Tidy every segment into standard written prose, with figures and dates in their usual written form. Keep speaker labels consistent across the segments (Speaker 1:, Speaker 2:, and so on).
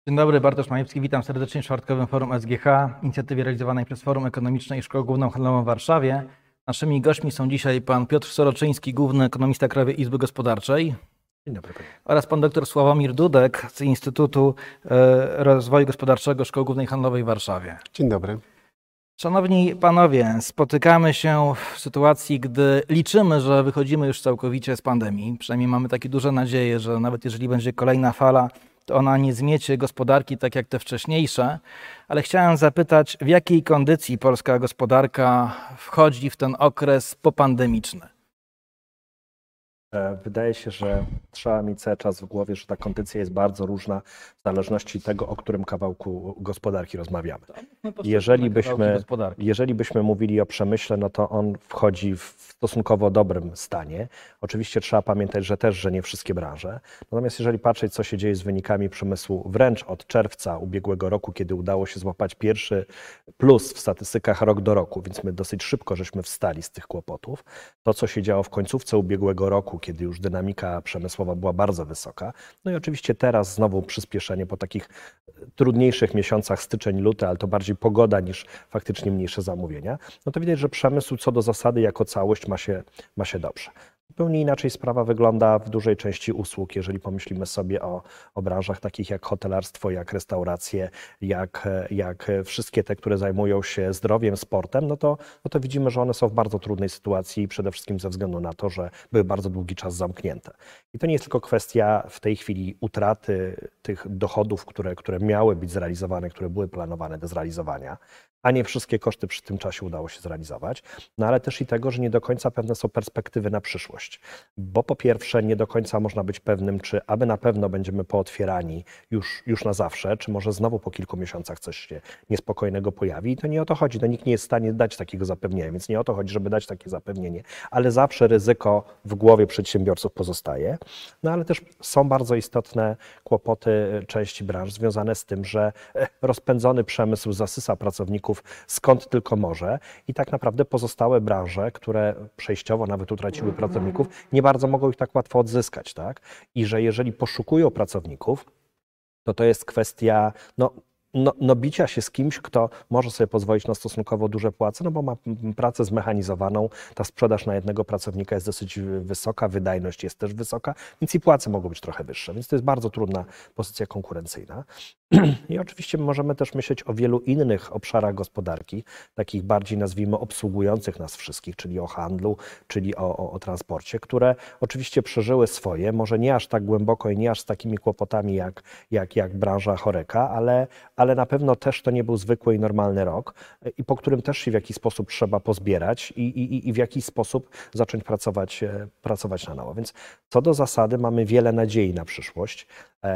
Speaker 1: Dzień dobry, Bartosz Majewski, witam serdecznie w czwartkowym forum SGH, inicjatywie realizowanej przez Forum Ekonomiczne i Szkołę Główną Handlową w Warszawie. Naszymi gośćmi są dzisiaj pan Piotr Soroczyński, główny ekonomista Krajowej Izby Gospodarczej.
Speaker 2: Dzień dobry.
Speaker 1: Oraz pan dr Sławomir Dudek z Instytutu Rozwoju Gospodarczego Szkoły Głównej Handlowej w Warszawie.
Speaker 3: Dzień dobry.
Speaker 1: Szanowni panowie, spotykamy się w sytuacji, gdy liczymy, że wychodzimy już całkowicie z pandemii. Przynajmniej mamy takie duże nadzieje, że nawet jeżeli będzie kolejna fala, to ona nie zmiecie gospodarki tak jak te wcześniejsze. Ale chciałem zapytać, w jakiej kondycji polska gospodarka wchodzi w ten okres popandemiczny?
Speaker 2: Wydaje się, że trzeba mieć cały czas w głowie, że ta kondycja jest bardzo różna w zależności od tego, o którym kawałku gospodarki rozmawiamy. Jeżeli byśmy mówili o przemyśle, no to on wchodzi w stosunkowo dobrym stanie. Oczywiście trzeba pamiętać, że nie wszystkie branże. Natomiast jeżeli patrzeć, co się dzieje z wynikami przemysłu wręcz od czerwca ubiegłego roku, kiedy udało się złapać pierwszy plus w statystykach rok do roku, więc my dosyć szybko żeśmy wstali z tych kłopotów. To, co się działo w końcówce ubiegłego roku, kiedy już dynamika przemysłowa była bardzo wysoka. No i oczywiście teraz znowu przyspieszenie po takich trudniejszych miesiącach styczeń, luty, ale to bardziej pogoda niż faktycznie mniejsze zamówienia. No to widać, że przemysł co do zasady jako całość ma się dobrze. Zupełnie inaczej sprawa wygląda w dużej części usług, jeżeli pomyślimy sobie o branżach takich jak hotelarstwo, jak restauracje, jak wszystkie te, które zajmują się zdrowiem, sportem, no to widzimy, że one są w bardzo trudnej sytuacji, przede wszystkim ze względu na to, że były bardzo długi czas zamknięte. I to nie jest tylko kwestia w tej chwili utraty tych dochodów, które miały być zrealizowane, które były planowane do zrealizowania, a nie wszystkie koszty przy tym czasie udało się zrealizować, no ale też i tego, że nie do końca pewne są perspektywy na przyszłość. Bo po pierwsze nie do końca można być pewnym, czy aby na pewno będziemy pootwierani już na zawsze, czy może znowu po kilku miesiącach coś się niespokojnego pojawi. I to nie o to chodzi, no nikt nie jest w stanie dać takiego zapewnienia, więc nie o to chodzi, żeby dać takie zapewnienie, ale zawsze ryzyko w głowie przedsiębiorców pozostaje. No ale też są bardzo istotne kłopoty części branż związane z tym, że rozpędzony przemysł zasysa pracowników skąd tylko może i tak naprawdę pozostałe branże, które przejściowo nawet utraciły pracowników, nie bardzo mogą ich tak łatwo odzyskać, tak? I że jeżeli poszukują pracowników, to jest kwestia bicia się z kimś, kto może sobie pozwolić na stosunkowo duże płace, no bo ma pracę zmechanizowaną, ta sprzedaż na jednego pracownika jest dosyć wysoka, wydajność jest też wysoka, więc i płace mogą być trochę wyższe, więc to jest bardzo trudna pozycja konkurencyjna. I oczywiście możemy też myśleć o wielu innych obszarach gospodarki, takich bardziej nazwijmy obsługujących nas wszystkich, czyli o handlu, czyli o transporcie, które oczywiście przeżyły swoje, może nie aż tak głęboko i nie aż z takimi kłopotami jak branża choreka, ale na pewno też to nie był zwykły i normalny rok i po którym też się w jakiś sposób trzeba pozbierać i w jakiś sposób zacząć pracować na nowo. Więc co do zasady mamy wiele nadziei na przyszłość,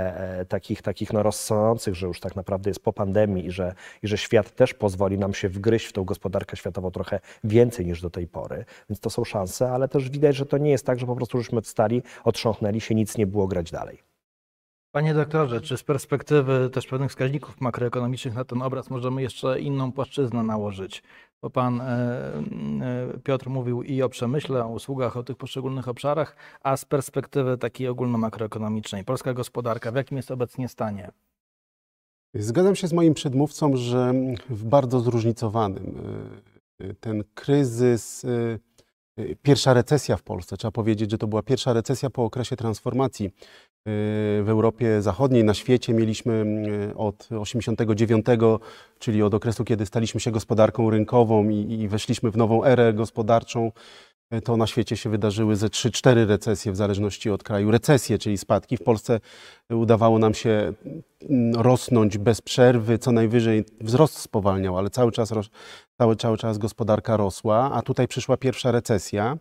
Speaker 2: takich rozsądzących, że już tak naprawdę jest po pandemii i że świat też pozwoli nam się wgryźć w tą gospodarkę światową trochę więcej niż do tej pory. Więc to są szanse, ale też widać, że to nie jest tak, że po prostu żeśmy wstali, otrząchnęli się, nic nie było, grać dalej.
Speaker 1: Panie doktorze, czy z perspektywy też pewnych wskaźników makroekonomicznych na ten obraz możemy jeszcze inną płaszczyznę nałożyć? Bo pan Piotr mówił i o przemyśle, o usługach, o tych poszczególnych obszarach, a z perspektywy takiej ogólnomakroekonomicznej, polska gospodarka w jakim jest obecnie stanie?
Speaker 3: Zgadzam się z moim przedmówcą, że w bardzo zróżnicowanym. Ten kryzys, pierwsza recesja w Polsce, trzeba powiedzieć, że to była pierwsza recesja po okresie transformacji w Europie Zachodniej, na świecie. Mieliśmy od 89, czyli od okresu, kiedy staliśmy się gospodarką rynkową i weszliśmy w nową erę gospodarczą, to na świecie się wydarzyły ze 3-4 recesje w zależności od kraju. Recesje, czyli spadki. W Polsce udawało nam się rosnąć bez przerwy, co najwyżej wzrost spowalniał, ale cały czas gospodarka rosła, a tutaj przyszła pierwsza recesja.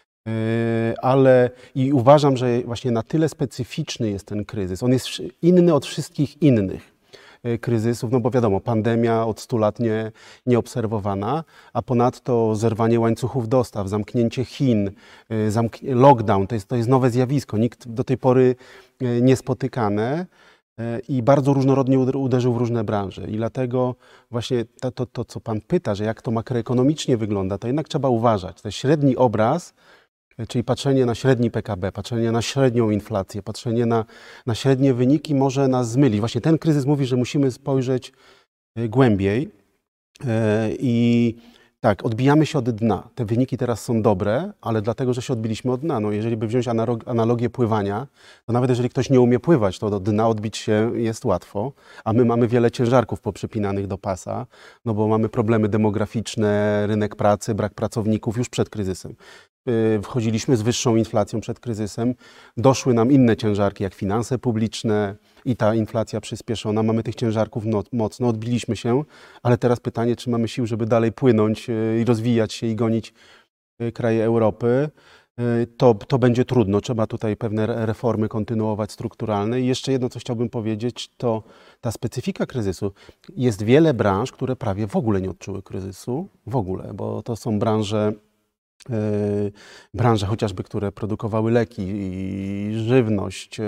Speaker 3: I uważam, że właśnie na tyle specyficzny jest ten kryzys. On jest inny od wszystkich innych kryzysów, no bo wiadomo, pandemia od 100 lat nieobserwowana, a ponadto zerwanie łańcuchów dostaw, zamknięcie Chin, lockdown, to jest nowe zjawisko, nikt do tej pory niespotykane i bardzo różnorodnie uderzył w różne branże. I dlatego właśnie to, co pan pyta, że jak to makroekonomicznie wygląda, to jednak trzeba uważać. Ten średni obraz czyli patrzenie na średni PKB, patrzenie na średnią inflację, patrzenie na średnie wyniki może nas zmylić. Właśnie ten kryzys mówi, że musimy spojrzeć głębiej i tak, odbijamy się od dna. Te wyniki teraz są dobre, ale dlatego, że się odbiliśmy od dna. No, jeżeli by wziąć analogię pływania, to nawet jeżeli ktoś nie umie pływać, to do dna odbić się jest łatwo, a my mamy wiele ciężarków poprzypinanych do pasa, no bo mamy problemy demograficzne, rynek pracy, brak pracowników już przed kryzysem. Wchodziliśmy z wyższą inflacją przed kryzysem, doszły nam inne ciężarki jak finanse publiczne i ta inflacja przyspieszona. Mamy tych ciężarków mocno, odbiliśmy się, ale teraz pytanie, czy mamy sił, żeby dalej płynąć i rozwijać się i gonić kraje Europy. To będzie trudno, trzeba tutaj pewne reformy kontynuować strukturalne. I jeszcze jedno, co chciałbym powiedzieć, to ta specyfika kryzysu. Jest wiele branż, które prawie w ogóle nie odczuły kryzysu, w ogóle, bo to są branże chociażby, które produkowały leki i żywność.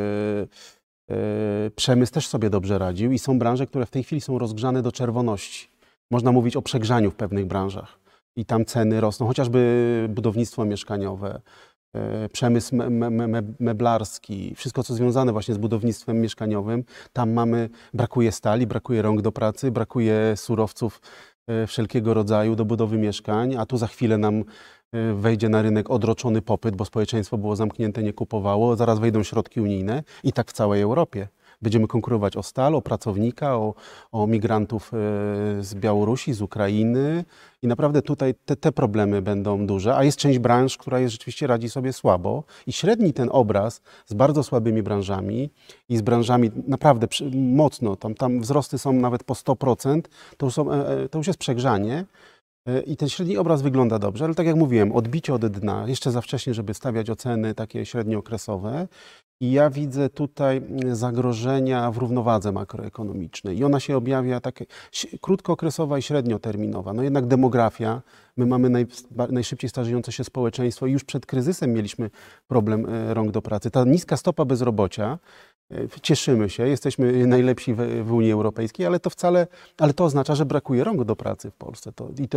Speaker 3: Przemysł też sobie dobrze radził i są branże, które w tej chwili są rozgrzane do czerwoności. Można mówić o przegrzaniu w pewnych branżach i tam ceny rosną, chociażby budownictwo mieszkaniowe, przemysł meblarski, wszystko co związane właśnie z budownictwem mieszkaniowym. Tam brakuje stali, brakuje rąk do pracy, brakuje surowców wszelkiego rodzaju do budowy mieszkań, a tu za chwilę nam wejdzie na rynek odroczony popyt, bo społeczeństwo było zamknięte, nie kupowało, zaraz wejdą środki unijne i tak w całej Europie. Będziemy konkurować o stal, o pracownika, o migrantów z Białorusi, z Ukrainy i naprawdę tutaj te problemy będą duże, a jest część branż, która rzeczywiście radzi sobie słabo i średni ten obraz z bardzo słabymi branżami i z branżami naprawdę mocno, tam wzrosty są nawet po 100%, to już jest przegrzanie. I ten średni obraz wygląda dobrze, ale tak jak mówiłem, odbicie od dna, jeszcze za wcześnie, żeby stawiać oceny takie średniookresowe. I ja widzę tutaj zagrożenia w równowadze makroekonomicznej i ona się objawia takie krótkookresowa i średnioterminowa. No jednak demografia, my mamy najszybciej starzejące się społeczeństwo i już przed kryzysem mieliśmy problem rąk do pracy. Ta niska stopa bezrobocia, cieszymy się, jesteśmy najlepsi w Unii Europejskiej, ale to oznacza, że brakuje rąk do pracy w Polsce.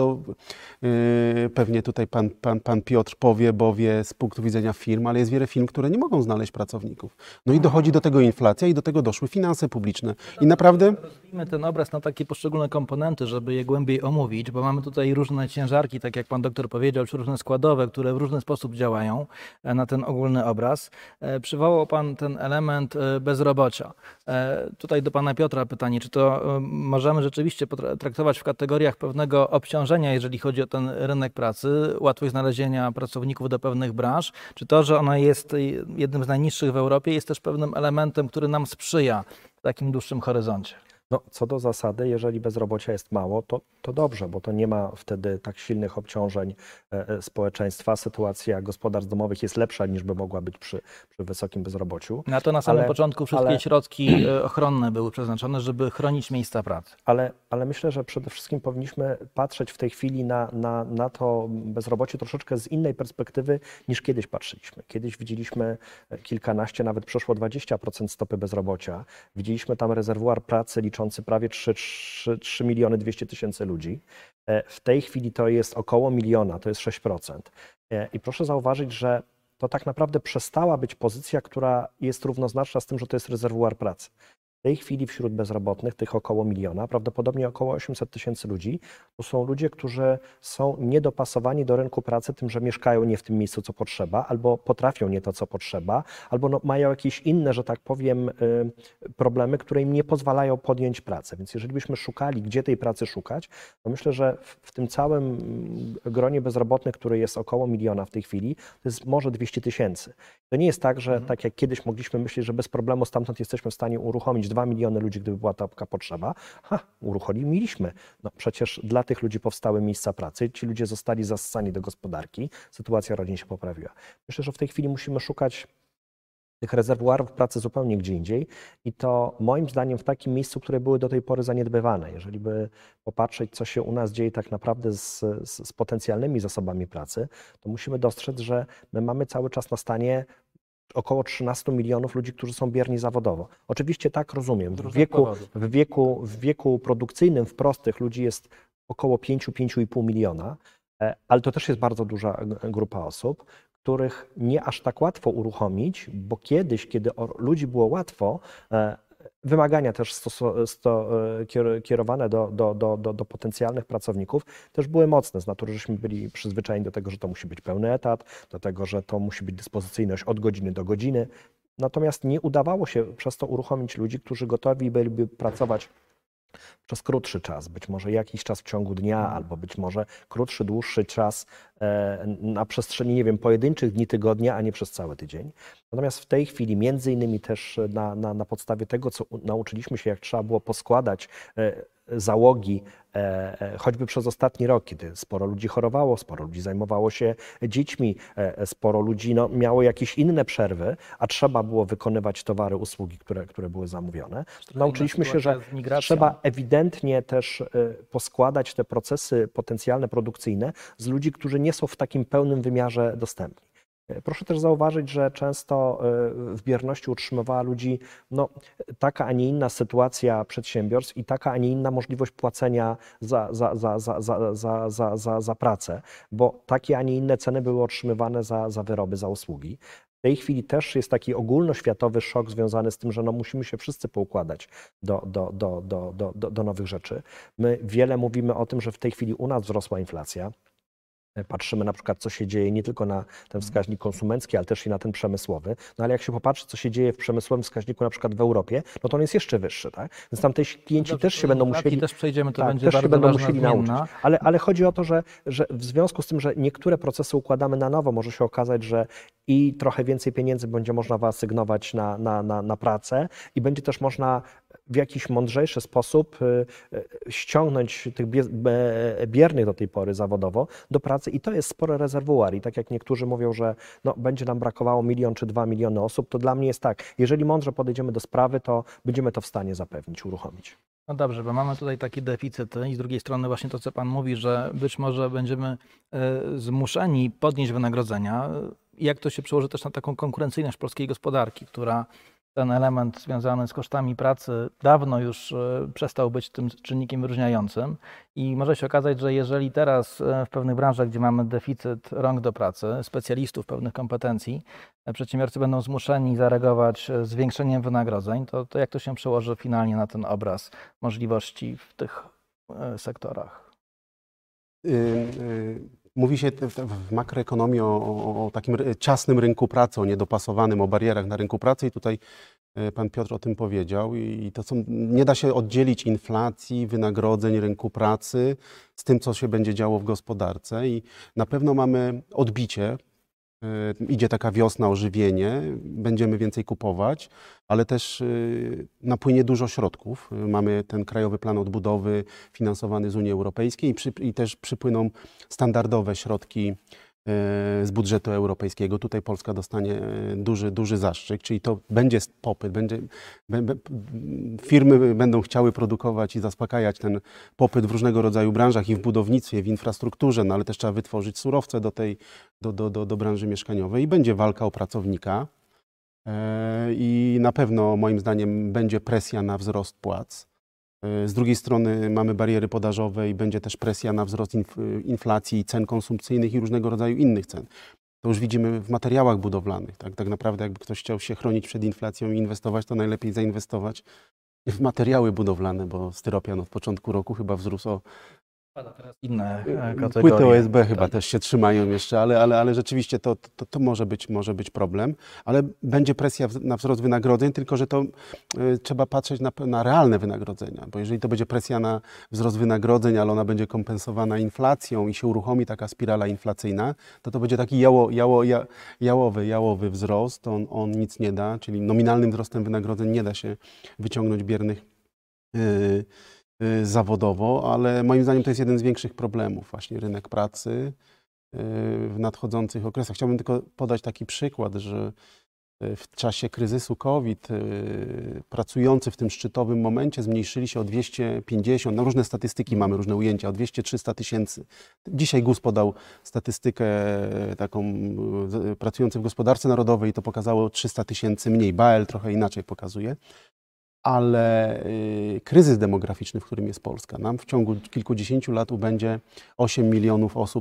Speaker 3: Pewnie tutaj pan Piotr powie, bo wie z punktu widzenia firm, ale jest wiele firm, które nie mogą znaleźć pracowników. No i dochodzi do tego inflacja i do tego doszły finanse publiczne. I naprawdę...
Speaker 1: Rozbijmy ten obraz na takie poszczególne komponenty, żeby je głębiej omówić, bo mamy tutaj różne ciężarki, tak jak pan doktor powiedział, czy różne składowe, które w różny sposób działają na ten ogólny obraz. Przywołał pan ten element bezrobocia. Tutaj do pana Piotra pytanie, czy to możemy rzeczywiście traktować w kategoriach pewnego obciążenia, jeżeli chodzi o ten rynek pracy, łatwość znalezienia pracowników do pewnych branż, czy to, że ona jest jednym z najniższych w Europie, jest też pewnym elementem, który nam sprzyja w takim dłuższym horyzoncie?
Speaker 2: No, co do zasady, jeżeli bezrobocia jest mało, to dobrze, bo to nie ma wtedy tak silnych obciążeń społeczeństwa. Sytuacja gospodarstw domowych jest lepsza niż by mogła być przy wysokim bezrobociu.
Speaker 1: Na to na samym początku wszystkie środki ochronne były przeznaczone, żeby chronić miejsca pracy.
Speaker 2: Ale myślę, że przede wszystkim powinniśmy patrzeć w tej chwili na to bezrobocie troszeczkę z innej perspektywy niż kiedyś patrzyliśmy. Kiedyś widzieliśmy kilkanaście, nawet przeszło 20% stopy bezrobocia. Widzieliśmy tam rezerwuar pracy liczący prawie 3 miliony 200 tysięcy ludzi. W tej chwili to jest około miliona, to jest 6%. I proszę zauważyć, że to tak naprawdę przestała być pozycja, która jest równoznaczna z tym, że to jest rezerwuar pracy. W tej chwili wśród bezrobotnych, tych około miliona, prawdopodobnie około 800 tysięcy ludzi, to są ludzie, którzy są niedopasowani do rynku pracy tym, że mieszkają nie w tym miejscu, co potrzeba, albo potrafią nie to, co potrzeba, albo mają jakieś inne, że tak powiem, problemy, które im nie pozwalają podjąć pracy. Więc jeżeli byśmy szukali, gdzie tej pracy szukać, to myślę, że w tym całym gronie bezrobotnych, które jest około miliona w tej chwili, to jest może 200 tysięcy. To nie jest tak, że tak jak kiedyś mogliśmy myśleć, że bez problemu stamtąd jesteśmy w stanie uruchomić 2 miliony ludzi, gdyby była taka potrzeba. Uruchomiliśmy. No przecież dla tych ludzi powstały miejsca pracy, ci ludzie zostali zassani do gospodarki, sytuacja rodzin się poprawiła. Myślę, że w tej chwili musimy szukać tych rezerwuarów pracy zupełnie gdzie indziej i to moim zdaniem w takim miejscu, które były do tej pory zaniedbywane. Jeżeli by popatrzeć, co się u nas dzieje tak naprawdę z potencjalnymi zasobami pracy, to musimy dostrzec, że my mamy cały czas na stanie około 13 milionów ludzi, którzy są bierni zawodowo. Oczywiście tak rozumiem. W wieku produkcyjnym, w prostych ludzi jest około 5-5,5 miliona, ale to też jest bardzo duża grupa osób, których nie aż tak łatwo uruchomić, bo kiedyś, kiedy ludzi było łatwo, wymagania też kierowane do potencjalnych pracowników też były mocne. Z natury żeśmy byli przyzwyczajeni do tego, że to musi być pełny etat, do tego, że to musi być dyspozycyjność od godziny do godziny. Natomiast nie udawało się przez to uruchomić ludzi, którzy gotowi byliby pracować przez krótszy czas, być może jakiś czas w ciągu dnia, albo być może krótszy, dłuższy czas na przestrzeni, nie wiem, pojedynczych dni tygodnia, a nie przez cały tydzień. Natomiast w tej chwili, między innymi też na podstawie tego, co nauczyliśmy się, jak trzeba było poskładać załogi, choćby przez ostatni rok, kiedy sporo ludzi chorowało, sporo ludzi zajmowało się dziećmi, sporo ludzi miało jakieś inne przerwy, a trzeba było wykonywać towary, usługi, które były zamówione. Nauczyliśmy się, że trzeba ewidentnie też poskładać te procesy potencjalne produkcyjne z ludzi, którzy nie są w takim pełnym wymiarze dostępni. Proszę też zauważyć, że często w bierności utrzymywała ludzi taka, a nie inna sytuacja przedsiębiorstw i taka, a nie inna możliwość płacenia za pracę, bo takie, a nie inne ceny były otrzymywane za wyroby, za usługi. W tej chwili też jest taki ogólnoświatowy szok związany z tym, że musimy się wszyscy poukładać do nowych rzeczy. My wiele mówimy o tym, że w tej chwili u nas wzrosła inflacja. Patrzymy na przykład, co się dzieje nie tylko na ten wskaźnik konsumencki, ale też i na ten przemysłowy. No ale jak się popatrzy, co się dzieje w przemysłowym wskaźniku na przykład w Europie, no to on jest jeszcze wyższy, tak? Więc tam te klienci też się będą musieli...
Speaker 1: też przejdziemy, to
Speaker 2: tak,
Speaker 1: będzie
Speaker 2: też
Speaker 1: bardzo
Speaker 2: się będą
Speaker 1: ważna
Speaker 2: musieli
Speaker 1: zmienna.
Speaker 2: nauczyć. Ale chodzi o to, że w związku z tym, że niektóre procesy układamy na nowo, może się okazać, że i trochę więcej pieniędzy będzie można wyasygnować na pracę i będzie też można w jakiś mądrzejszy sposób ściągnąć tych biernych do tej pory zawodowo do pracy i to jest spory rezerwuar. I tak jak niektórzy mówią, że będzie nam brakowało 1 milion czy 2 miliony osób, to dla mnie jest tak, jeżeli mądrze podejdziemy do sprawy, to będziemy to w stanie zapewnić, uruchomić.
Speaker 1: No dobrze, bo mamy tutaj taki deficyt i z drugiej strony właśnie to, co Pan mówi, że być może będziemy zmuszeni podnieść wynagrodzenia. Jak to się przełoży też na taką konkurencyjność polskiej gospodarki, która ten element związany z kosztami pracy dawno już przestał być tym czynnikiem wyróżniającym i może się okazać, że jeżeli teraz w pewnych branżach, gdzie mamy deficyt rąk do pracy, specjalistów pewnych kompetencji, przedsiębiorcy będą zmuszeni zareagować zwiększeniem wynagrodzeń, to jak to się przełoży finalnie na ten obraz możliwości w tych sektorach?
Speaker 3: Mówi się w makroekonomii o takim ciasnym rynku pracy, o niedopasowanym, o barierach na rynku pracy i tutaj pan Piotr o tym powiedział. I to nie da się oddzielić inflacji, wynagrodzeń, rynku pracy z tym, co się będzie działo w gospodarce i na pewno mamy odbicie. Idzie taka wiosna, ożywienie, będziemy więcej kupować, ale też napłynie dużo środków. Mamy ten Krajowy Plan Odbudowy finansowany z Unii Europejskiej i też przypłyną standardowe środki z budżetu europejskiego. Tutaj Polska dostanie duży zastrzyk, czyli to będzie popyt, firmy będą chciały produkować i zaspokajać ten popyt w różnego rodzaju branżach i w budownictwie, w infrastrukturze, no ale też trzeba wytworzyć surowce do branży mieszkaniowej i będzie walka o pracownika i na pewno moim zdaniem będzie presja na wzrost płac. Z drugiej strony mamy bariery podażowe i będzie też presja na wzrost inflacji, cen konsumpcyjnych i różnego rodzaju innych cen. To już widzimy w materiałach budowlanych. Tak naprawdę jakby ktoś chciał się chronić przed inflacją i inwestować, to najlepiej zainwestować w materiały budowlane, bo styropian od początku roku chyba wzrósł o...
Speaker 1: Inne kategorie.
Speaker 3: Płyty OSB chyba też się trzymają jeszcze, ale rzeczywiście to może być problem. Ale będzie presja na wzrost wynagrodzeń, tylko że to trzeba patrzeć na realne wynagrodzenia, bo jeżeli to będzie presja na wzrost wynagrodzeń, ale ona będzie kompensowana inflacją i się uruchomi taka spirala inflacyjna, to będzie taki jałowy wzrost, on nic nie da, czyli nominalnym wzrostem wynagrodzeń nie da się wyciągnąć biernych zawodowo, ale moim zdaniem to jest jeden z większych problemów, właśnie rynek pracy w nadchodzących okresach. Chciałbym tylko podać taki przykład, że w czasie kryzysu COVID pracujący w tym szczytowym momencie zmniejszyli się o 250, no różne statystyki mamy, różne ujęcia, o 200-300 tysięcy. Dzisiaj GUS podał statystykę taką pracujących w gospodarce narodowej i to pokazało 300 tysięcy mniej. BAEL trochę inaczej pokazuje. Ale kryzys demograficzny, w którym jest Polska, nam w ciągu kilkudziesięciu lat ubędzie 8 milionów osób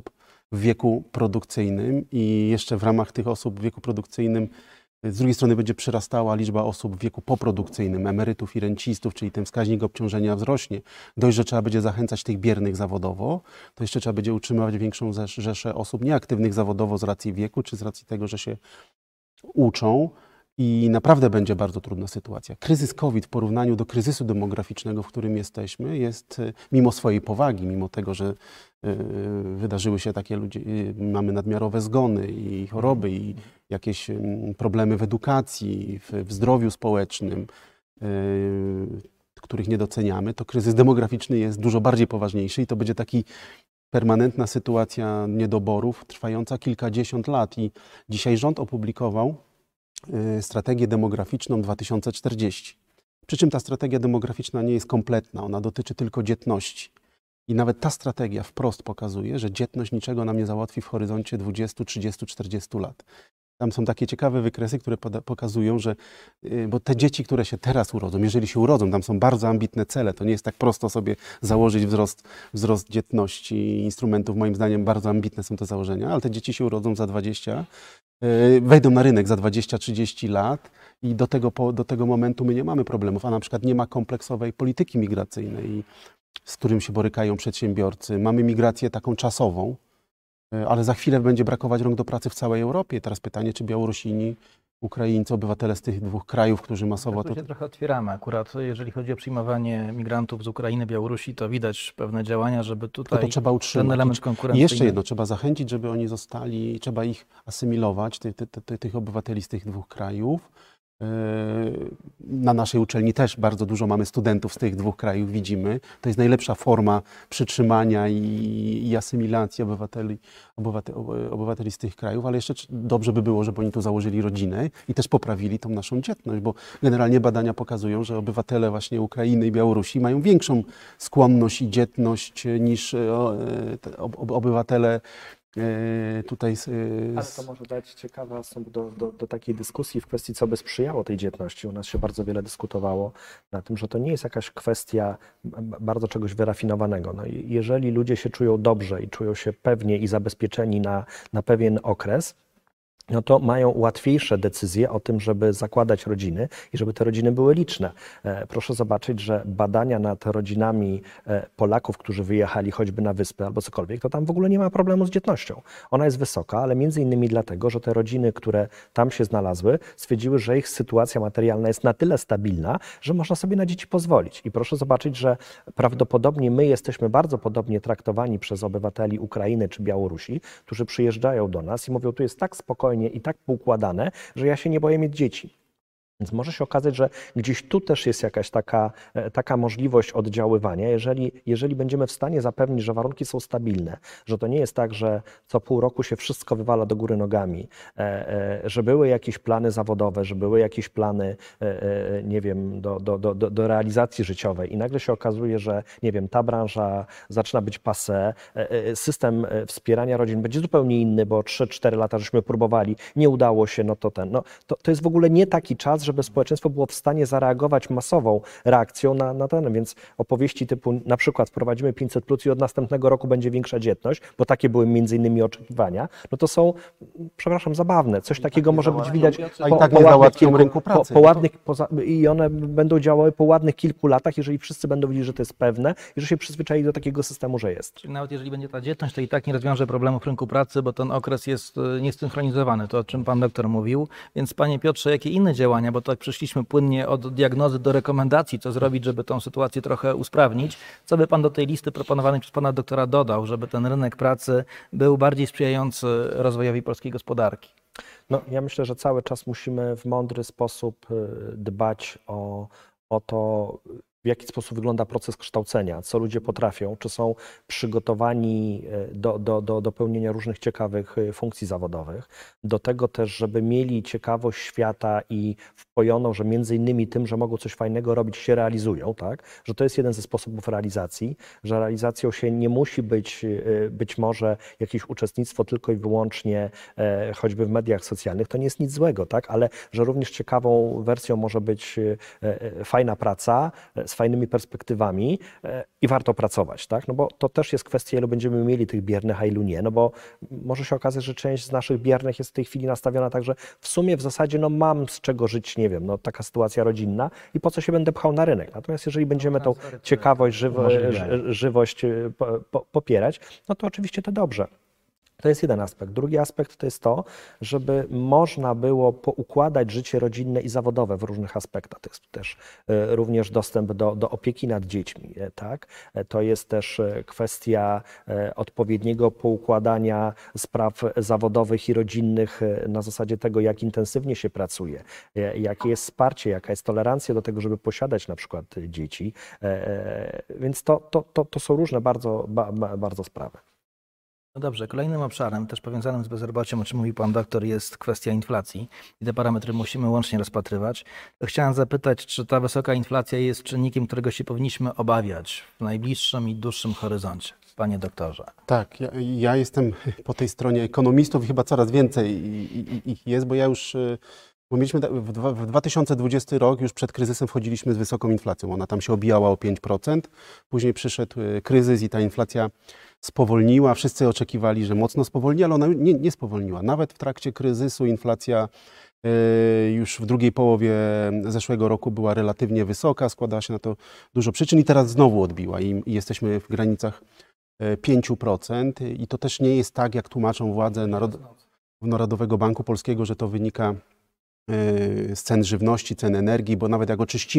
Speaker 3: w wieku produkcyjnym i jeszcze w ramach tych osób w wieku produkcyjnym z drugiej strony będzie przyrastała liczba osób w wieku poprodukcyjnym, emerytów i rencistów, czyli ten wskaźnik obciążenia wzrośnie. Dość, że trzeba będzie zachęcać tych biernych zawodowo, to jeszcze trzeba będzie utrzymywać większą rzeszę osób nieaktywnych zawodowo z racji wieku, czy z racji tego, że się uczą. I naprawdę będzie bardzo trudna sytuacja. Kryzys COVID w porównaniu do kryzysu demograficznego, w którym jesteśmy, jest mimo swojej powagi, mimo tego, że wydarzyły się takie mamy nadmiarowe zgony i choroby i jakieś problemy w edukacji, w zdrowiu społecznym, których nie doceniamy, to kryzys demograficzny jest dużo bardziej poważniejszy i to będzie taki permanentna sytuacja niedoborów trwająca kilkadziesiąt lat. I dzisiaj rząd opublikował strategię demograficzną 2040. Przy czym ta strategia demograficzna nie jest kompletna, ona dotyczy tylko dzietności. I nawet ta strategia wprost pokazuje, że dzietność niczego nam nie załatwi w horyzoncie 20, 30, 40 lat. Tam są takie ciekawe wykresy, które pokazują, że bo te dzieci, które się teraz urodzą, jeżeli się urodzą, tam są bardzo ambitne cele. To nie jest tak prosto sobie założyć wzrost dzietności instrumentów. Moim zdaniem bardzo ambitne są te założenia, ale te dzieci się urodzą za 20, wejdą na rynek za 20-30 lat i do tego momentu my nie mamy problemów, a na przykład nie ma kompleksowej polityki migracyjnej, z którym się borykają przedsiębiorcy. Mamy migrację taką czasową, ale za chwilę będzie brakować rąk do pracy w całej Europie. Teraz pytanie, czy Białorusini, Ukraińcy, obywatele z tych dwóch krajów, którzy masowo...
Speaker 1: Tu się trochę otwieramy. Akurat jeżeli chodzi o przyjmowanie migrantów z Ukrainy, Białorusi, to widać pewne działania, żeby tutaj
Speaker 3: to trzeba utrzymać.
Speaker 1: Ten element konkurencyjny...
Speaker 3: I jeszcze jedno, trzeba zachęcić, żeby oni zostali, trzeba ich asymilować, tych obywateli z tych dwóch krajów. Na naszej uczelni też bardzo dużo mamy studentów z tych dwóch krajów, widzimy. To jest najlepsza forma przytrzymania i asymilacji obywateli z tych krajów, ale jeszcze dobrze by było, żeby oni tu założyli rodzinę i też poprawili tą naszą dzietność, bo generalnie badania pokazują, że obywatele właśnie Ukrainy i Białorusi mają większą skłonność i dzietność niż obywatele tutaj...
Speaker 2: Ale to może dać ciekawy asumpt do takiej dyskusji w kwestii, co by sprzyjało tej dzietności. U nas się bardzo wiele dyskutowało na tym, że to nie jest jakaś kwestia bardzo czegoś wyrafinowanego. No, jeżeli ludzie się czują dobrze i czują się pewnie i zabezpieczeni na pewien okres, no to mają łatwiejsze decyzje o tym, żeby zakładać rodziny i żeby te rodziny były liczne. Proszę zobaczyć, że badania nad rodzinami Polaków, którzy wyjechali choćby na wyspę albo cokolwiek, to tam w ogóle nie ma problemu z dzietnością. Ona jest wysoka, ale między innymi dlatego, że te rodziny, które tam się znalazły, stwierdziły, że ich sytuacja materialna jest na tyle stabilna, że można sobie na dzieci pozwolić. I proszę zobaczyć, że prawdopodobnie my jesteśmy bardzo podobnie traktowani przez obywateli Ukrainy czy Białorusi, którzy przyjeżdżają do nas i mówią, tu jest tak spokojnie i tak poukładane, że ja się nie boję mieć dzieci. Więc może się okazać, że gdzieś tu też jest jakaś taka możliwość oddziaływania, jeżeli będziemy w stanie zapewnić, że warunki są stabilne, że to nie jest tak, że co pół roku się wszystko wywala do góry nogami, że były jakieś plany zawodowe, że były jakieś plany, nie wiem, do realizacji życiowej i nagle się okazuje, że nie wiem, ta branża zaczyna być passé, system wspierania rodzin będzie zupełnie inny, bo 3-4 lata żeśmy próbowali, nie udało się, no to to jest w ogóle nie taki czas, żeby społeczeństwo było w stanie zareagować masową reakcją na ten, więc opowieści typu na przykład wprowadzimy 500+ i od następnego roku będzie większa dzietność, bo takie były między innymi oczekiwania, no to są, przepraszam, zabawne. Coś takiego może być widać i one będą działały po ładnych kilku latach, jeżeli wszyscy będą widzieć, że to jest pewne i że się przyzwyczaili do takiego systemu, że jest.
Speaker 1: Czyli nawet jeżeli będzie ta dzietność, to i tak nie rozwiąże problemów rynku pracy, bo ten okres jest niesynchronizowany, to o czym pan doktor mówił. Więc panie Piotrze, jakie inne działania, bo tak przeszliśmy płynnie od diagnozy do rekomendacji, co zrobić, żeby tą sytuację trochę usprawnić. Co by pan do tej listy proponowanej przez pana doktora dodał, żeby ten rynek pracy był bardziej sprzyjający rozwojowi polskiej gospodarki?
Speaker 2: No, ja myślę, że cały czas musimy w mądry sposób dbać o to, w jaki sposób wygląda proces kształcenia, co ludzie potrafią, czy są przygotowani do pełnienia różnych ciekawych funkcji zawodowych. Do tego też, żeby mieli ciekawość świata i wpojoną, że między innymi tym, że mogą coś fajnego robić, się realizują, tak? Że to jest jeden ze sposobów realizacji, że realizacją się nie musi być może jakieś uczestnictwo tylko i wyłącznie choćby w mediach socjalnych, to nie jest nic złego, tak? Ale że również ciekawą wersją może być fajna praca, z fajnymi perspektywami i warto pracować, tak? No bo to też jest kwestia, ilu będziemy mieli tych biernych, a ilu nie, no bo może się okazać, że część z naszych biernych jest w tej chwili nastawiona tak, że w sumie w zasadzie no mam z czego żyć, nie wiem, no taka sytuacja rodzinna i po co się będę pchał na rynek. Natomiast jeżeli będziemy tą ciekawość, żywość popierać, no to oczywiście to dobrze. To jest jeden aspekt. Drugi aspekt to jest to, żeby można było poukładać życie rodzinne i zawodowe w różnych aspektach. To jest też również dostęp do opieki nad dziećmi, tak? To jest też kwestia odpowiedniego poukładania spraw zawodowych i rodzinnych na zasadzie tego, jak intensywnie się pracuje, jakie jest wsparcie, jaka jest tolerancja do tego, żeby posiadać na przykład dzieci. Więc to są różne bardzo sprawy.
Speaker 1: No dobrze, kolejnym obszarem, też powiązanym z bezrobociem, o czym mówił pan doktor, jest kwestia inflacji i te parametry musimy łącznie rozpatrywać. Chciałem zapytać, czy ta wysoka inflacja jest czynnikiem, którego się powinniśmy obawiać w najbliższym i dłuższym horyzoncie, panie doktorze?
Speaker 3: Tak, ja jestem po tej stronie ekonomistów i chyba coraz więcej ich jest, bo ja już... Bo mieliśmy w 2020 rok, już przed kryzysem wchodziliśmy z wysoką inflacją. Ona tam się obijała o 5%. Później przyszedł kryzys i ta inflacja spowolniła. Wszyscy oczekiwali, że mocno spowolni, ale ona nie spowolniła. Nawet w trakcie kryzysu inflacja już w drugiej połowie zeszłego roku była relatywnie wysoka. Składała się na to dużo przyczyn i teraz znowu odbiła i jesteśmy w granicach 5%. I to też nie jest tak, jak tłumaczą władze Narodowego Banku Polskiego, że to wynika z cen żywności, cen energii, bo nawet jak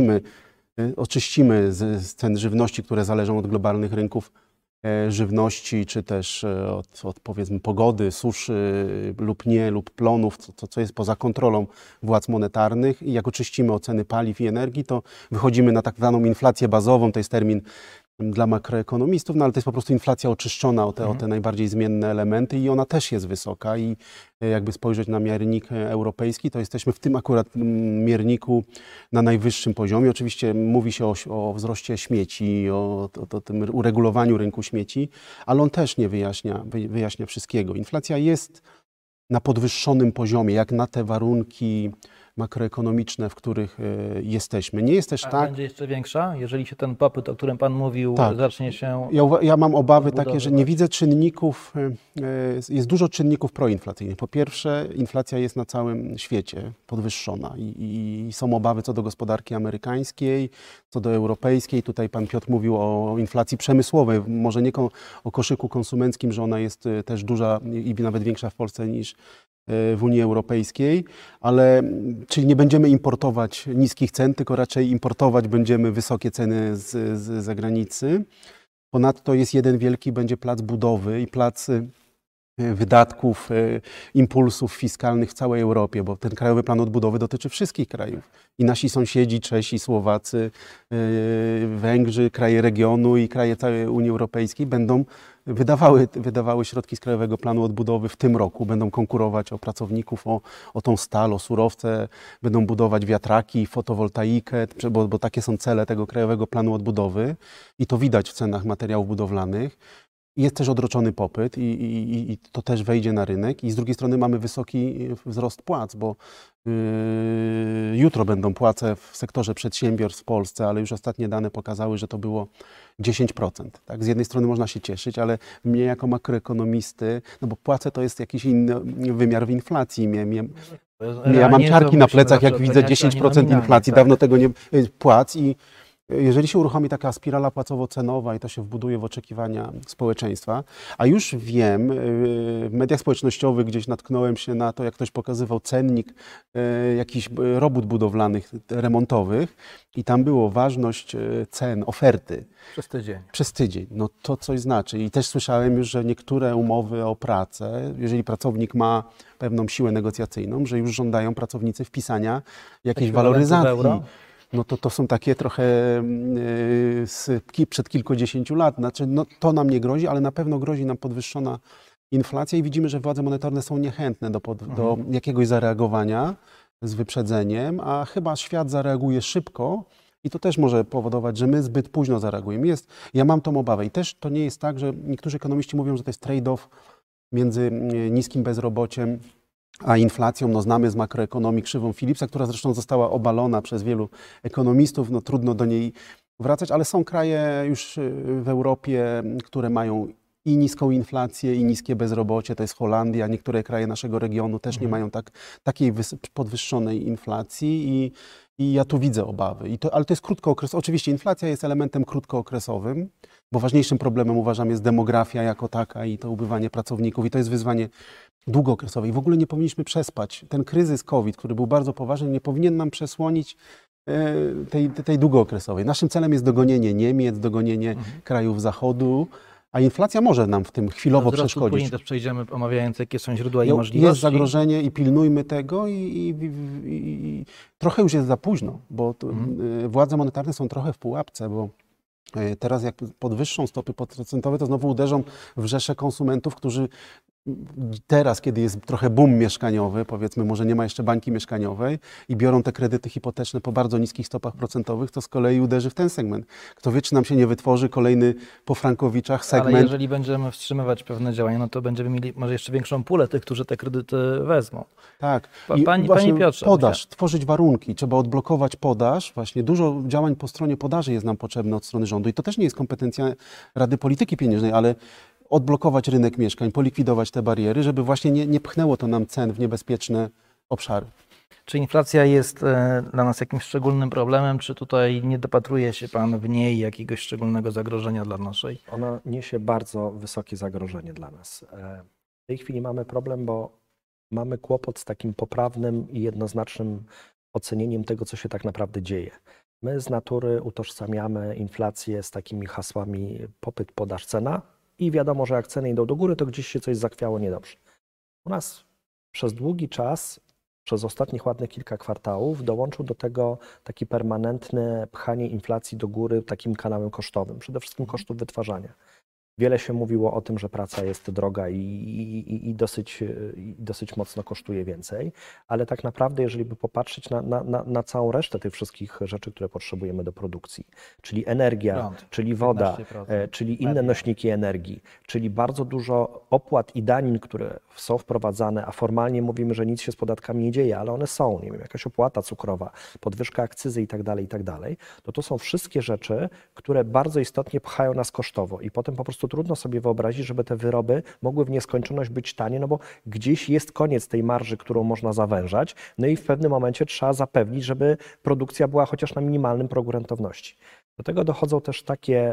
Speaker 3: oczyścimy z cen żywności, które zależą od globalnych rynków żywności, czy też od powiedzmy pogody, suszy lub nie, lub plonów, co jest poza kontrolą władz monetarnych i jak oczyścimy od ceny paliw i energii, to wychodzimy na tak zwaną inflację bazową, to jest termin dla makroekonomistów, no ale to jest po prostu inflacja oczyszczona o te najbardziej zmienne elementy i ona też jest wysoka i jakby spojrzeć na miernik europejski, to jesteśmy w tym akurat mierniku na najwyższym poziomie. Oczywiście mówi się o wzroście śmieci, o tym uregulowaniu rynku śmieci, ale on też nie wyjaśnia wszystkiego. Inflacja jest na podwyższonym poziomie, jak na te warunki makroekonomiczne, w których jesteśmy. Nie jest też tak...
Speaker 1: będzie jeszcze większa, jeżeli się ten popyt, o którym pan mówił, zacznie się...
Speaker 3: Ja mam obawy takie, że nie widzę czynników, jest dużo czynników proinflacyjnych. Po pierwsze, inflacja jest na całym świecie podwyższona i są obawy co do gospodarki amerykańskiej, co do europejskiej. Tutaj pan Piotr mówił o inflacji przemysłowej, może nie o koszyku konsumenckim, że ona jest też duża i nawet większa w Polsce niż w Unii Europejskiej, ale czyli nie będziemy importować niskich cen, tylko raczej importować będziemy wysokie ceny z zagranicy. Ponadto jest jeden wielki będzie plac budowy i plac wydatków, impulsów fiskalnych w całej Europie, bo ten Krajowy Plan Odbudowy dotyczy wszystkich krajów. I nasi sąsiedzi, Czesi, Słowacy, Węgrzy, kraje regionu i kraje całej Unii Europejskiej będą wydawały środki z Krajowego Planu Odbudowy w tym roku. Będą konkurować o pracowników, o tą stal, o surowce, będą budować wiatraki, fotowoltaikę, bo takie są cele tego Krajowego Planu Odbudowy i to widać w cenach materiałów budowlanych. Jest też odroczony popyt i to też wejdzie na rynek i z drugiej strony mamy wysoki wzrost płac, bo jutro będą płace w sektorze przedsiębiorstw w Polsce, ale już ostatnie dane pokazały, że to było 10%. Tak? Z jednej strony można się cieszyć, ale mnie jako makroekonomisty, no bo płace to jest jakiś inny wymiar w inflacji. Ja mam ciarki na plecach, jak widzę 10% inflacji, dawno tego nie płac i jeżeli się uruchomi taka spirala płacowo-cenowa i to się wbuduje w oczekiwania społeczeństwa, a już wiem, w mediach społecznościowych gdzieś natknąłem się na to, jak ktoś pokazywał cennik jakichś robót budowlanych, remontowych i tam było ważność cen, oferty. Przez tydzień. No to coś znaczy. I też słyszałem już, że niektóre umowy o pracę, jeżeli pracownik ma pewną siłę negocjacyjną, że już żądają pracownicy wpisania jakiejś waloryzacji. No to są takie trochę przed kilkudziesięciu lat. Znaczy, no to nam nie grozi, ale na pewno grozi nam podwyższona inflacja i widzimy, że władze monetarne są niechętne do jakiegoś zareagowania z wyprzedzeniem, a chyba świat zareaguje szybko i to też może powodować, że my zbyt późno zareagujemy. Ja mam tą obawę i też to nie jest tak, że niektórzy ekonomiści mówią, że to jest trade-off między niskim bezrobociem a inflacją. No znamy z makroekonomii krzywą Philipsa, która zresztą została obalona przez wielu ekonomistów. No trudno do niej wracać, ale są kraje już w Europie, które mają i niską inflację, i niskie bezrobocie, to jest Holandia, niektóre kraje naszego regionu też nie mają takiej podwyższonej inflacji i ja tu widzę obawy. Ale to jest krótkookresowe. Oczywiście inflacja jest elementem krótkookresowym, bo ważniejszym problemem uważam jest demografia jako taka i to ubywanie pracowników i to jest wyzwanie długookresowe. I w ogóle nie powinniśmy przespać. Ten kryzys COVID, który był bardzo poważny, nie powinien nam przesłonić tej długookresowej. Naszym celem jest dogonienie Niemiec, dogonienie krajów Zachodu, a inflacja może nam w tym chwilowo przeszkodzić.
Speaker 1: Później też przejdziemy, omawiając, jakie są źródła i możliwości.
Speaker 3: Jest zagrożenie i pilnujmy tego i trochę już jest za późno, bo władze monetarne są trochę w pułapce, bo teraz jak podwyższą stopy procentowe, to znowu uderzą w rzeszę konsumentów, którzy teraz, kiedy jest trochę boom mieszkaniowy, powiedzmy, może nie ma jeszcze bańki mieszkaniowej i biorą te kredyty hipoteczne po bardzo niskich stopach procentowych, to z kolei uderzy w ten segment. Kto wie, czy nam się nie wytworzy kolejny po frankowiczach segment.
Speaker 1: Ale jeżeli będziemy wstrzymywać pewne działania, no to będziemy mieli może jeszcze większą pulę tych, którzy te kredyty wezmą.
Speaker 3: Tak.
Speaker 1: Panie Piotrze.
Speaker 3: Podaż, tworzyć warunki, trzeba odblokować podaż. Właśnie dużo działań po stronie podaży jest nam potrzebne od strony rządu i to też nie jest kompetencja Rady Polityki Pieniężnej, ale odblokować rynek mieszkań, polikwidować te bariery, żeby właśnie nie pchnęło to nam cen w niebezpieczne obszary.
Speaker 1: Czy inflacja jest dla nas jakimś szczególnym problemem, czy tutaj nie dopatruje się Pan w niej jakiegoś szczególnego zagrożenia dla naszej?
Speaker 2: Ona niesie bardzo wysokie zagrożenie dla nas. W tej chwili mamy problem, bo mamy kłopot z takim poprawnym i jednoznacznym ocenieniem tego, co się tak naprawdę dzieje. My z natury utożsamiamy inflację z takimi hasłami popyt, podaż, cena i wiadomo, że jak ceny idą do góry, to gdzieś się coś zachwiało niedobrze. U nas przez długi czas, przez ostatnich ładnych kilka kwartałów dołączył do tego taki permanentne pchanie inflacji do góry takim kanałem kosztowym, przede wszystkim kosztów wytwarzania. Wiele się mówiło o tym, że praca jest droga i dosyć mocno kosztuje więcej, ale tak naprawdę, jeżeli by popatrzeć na całą resztę tych wszystkich rzeczy, które potrzebujemy do produkcji, czyli energia,
Speaker 1: Prąd,
Speaker 2: czyli woda,
Speaker 1: 15%,
Speaker 2: czyli inne nośniki energii, czyli bardzo dużo opłat i danin, które są wprowadzane, a formalnie mówimy, że nic się z podatkami nie dzieje, ale one są, nie wiem, jakaś opłata cukrowa, podwyżka akcyzy i tak dalej, to są wszystkie rzeczy, które bardzo istotnie pchają nas kosztowo i potem po prostu trudno sobie wyobrazić, żeby te wyroby mogły w nieskończoność być tanie, no bo gdzieś jest koniec tej marży, którą można zawężać, no i w pewnym momencie trzeba zapewnić, żeby produkcja była chociaż na minimalnym progu rentowności. Do tego dochodzą też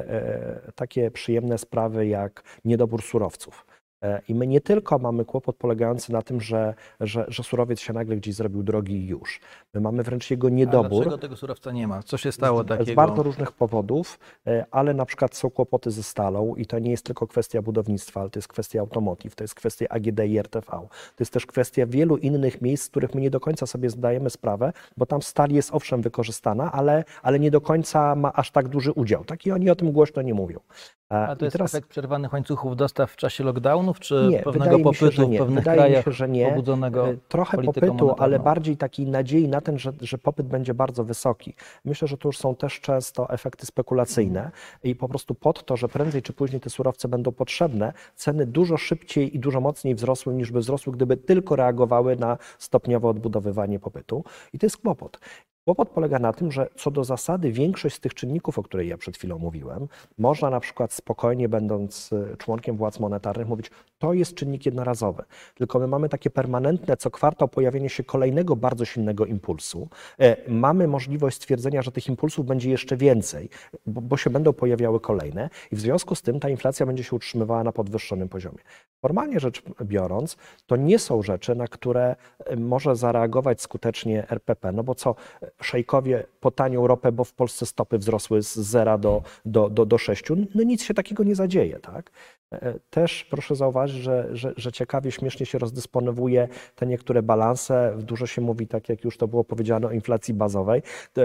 Speaker 2: takie przyjemne sprawy jak niedobór surowców. I my nie tylko mamy kłopot polegający na tym, że surowiec się nagle gdzieś zrobił drogi i już. My mamy wręcz jego niedobór.
Speaker 1: A dlaczego tego surowca nie ma? Co się stało takiego?
Speaker 2: Z bardzo różnych powodów, ale na przykład są kłopoty ze stalą i to nie jest tylko kwestia budownictwa, ale to jest kwestia automotive, to jest kwestia AGD i RTV. To jest też kwestia wielu innych miejsc, z których my nie do końca sobie zdajemy sprawę, bo tam stal jest owszem wykorzystana, ale nie do końca ma aż tak duży udział. Tak i oni o tym głośno nie mówią.
Speaker 1: A to jest efekt przerwanych łańcuchów dostaw w czasie lockdownów, czy
Speaker 2: nie,
Speaker 1: pewnego popytu w pewnych krajach pobudzonego
Speaker 2: trochę
Speaker 1: polityką
Speaker 2: popytu,
Speaker 1: monetarną?
Speaker 2: ale bardziej takiej nadziei na ten, że popyt będzie bardzo wysoki. Myślę, że to już są też często efekty spekulacyjne i po prostu pod to, że prędzej czy później te surowce będą potrzebne, ceny dużo szybciej i dużo mocniej wzrosły niż by wzrosły, gdyby tylko reagowały na stopniowe odbudowywanie popytu. I to jest kłopot. Kłopot polega na tym, że co do zasady większość z tych czynników, o których ja przed chwilą mówiłem, można na przykład spokojnie, będąc członkiem władz monetarnych, mówić, to jest czynnik jednorazowy. Tylko my mamy takie permanentne, co kwartał pojawienie się kolejnego bardzo silnego impulsu. Mamy możliwość stwierdzenia, że tych impulsów będzie jeszcze więcej, bo się będą pojawiały kolejne i w związku z tym ta inflacja będzie się utrzymywała na podwyższonym poziomie. Formalnie rzecz biorąc, to nie są rzeczy, na które może zareagować skutecznie RPP, no bo co, szejkowie po tanią ropę, bo w Polsce stopy wzrosły z 0 do 6, no nic się takiego nie zadzieje, tak? Też proszę zauważyć, że ciekawie, śmiesznie się rozdysponowuje te niektóre balanse. Dużo się mówi, tak jak już to było powiedziane, o inflacji bazowej,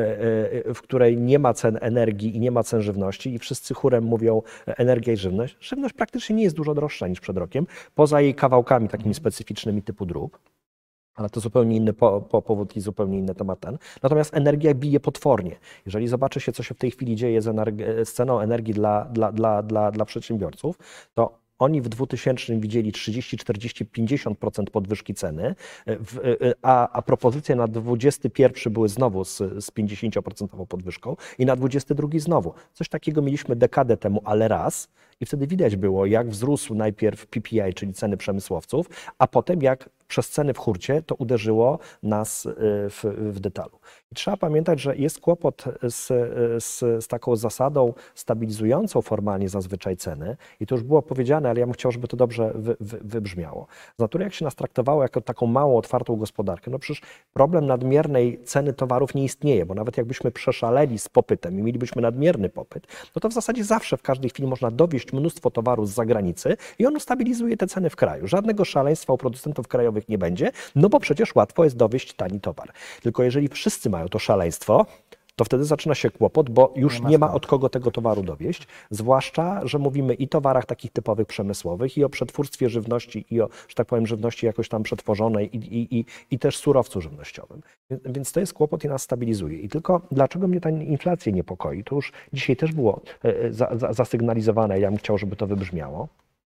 Speaker 2: w której nie ma cen energii i nie ma cen żywności i wszyscy chórem mówią energia i żywność. Żywność praktycznie nie jest dużo droższa niż przed rokiem, poza jej kawałkami takimi specyficznymi typu drób. Ale to zupełnie inny powód i zupełnie inny temat ten. Natomiast energia bije potwornie. Jeżeli zobaczy się, co się w tej chwili dzieje z ceną energii dla przedsiębiorców, to oni w 2000 widzieli 30, 40, 50% podwyżki ceny, a propozycje na 21 były znowu z 50% podwyżką i na 22 znowu. Coś takiego mieliśmy dekadę temu, ale raz. I wtedy widać było, jak wzrósł najpierw PPI, czyli ceny przemysłowców, a potem jak przez ceny w hurcie to nas w detalu. I trzeba pamiętać, że jest kłopot z taką zasadą stabilizującą formalnie zazwyczaj ceny i to już było powiedziane, ale ja bym chciał, żeby to dobrze wybrzmiało. Z natury jak się nas traktowało jako taką małą, otwartą gospodarkę, no przecież problem nadmiernej ceny towarów nie istnieje, bo nawet jakbyśmy przeszaleli z popytem i mielibyśmy nadmierny popyt, no to w zasadzie zawsze w każdej chwili można dowieść mnóstwo towaru z zagranicy i on stabilizuje te ceny w kraju. Żadnego szaleństwa u producentów krajowych nie będzie, no bo przecież łatwo jest dowieść tani towar. Tylko jeżeli wszyscy mają to szaleństwo, to wtedy zaczyna się kłopot, bo już nie ma od kogo tego towaru dowieść, zwłaszcza, że mówimy i o towarach takich typowych przemysłowych, i o przetwórstwie żywności, i o, że tak powiem, żywności jakoś tam przetworzonej i też surowcu żywnościowym. Więc to jest kłopot i nas stabilizuje. I tylko dlaczego mnie ta inflacja niepokoi, to już dzisiaj też było zasygnalizowane, ja bym chciał, żeby to wybrzmiało.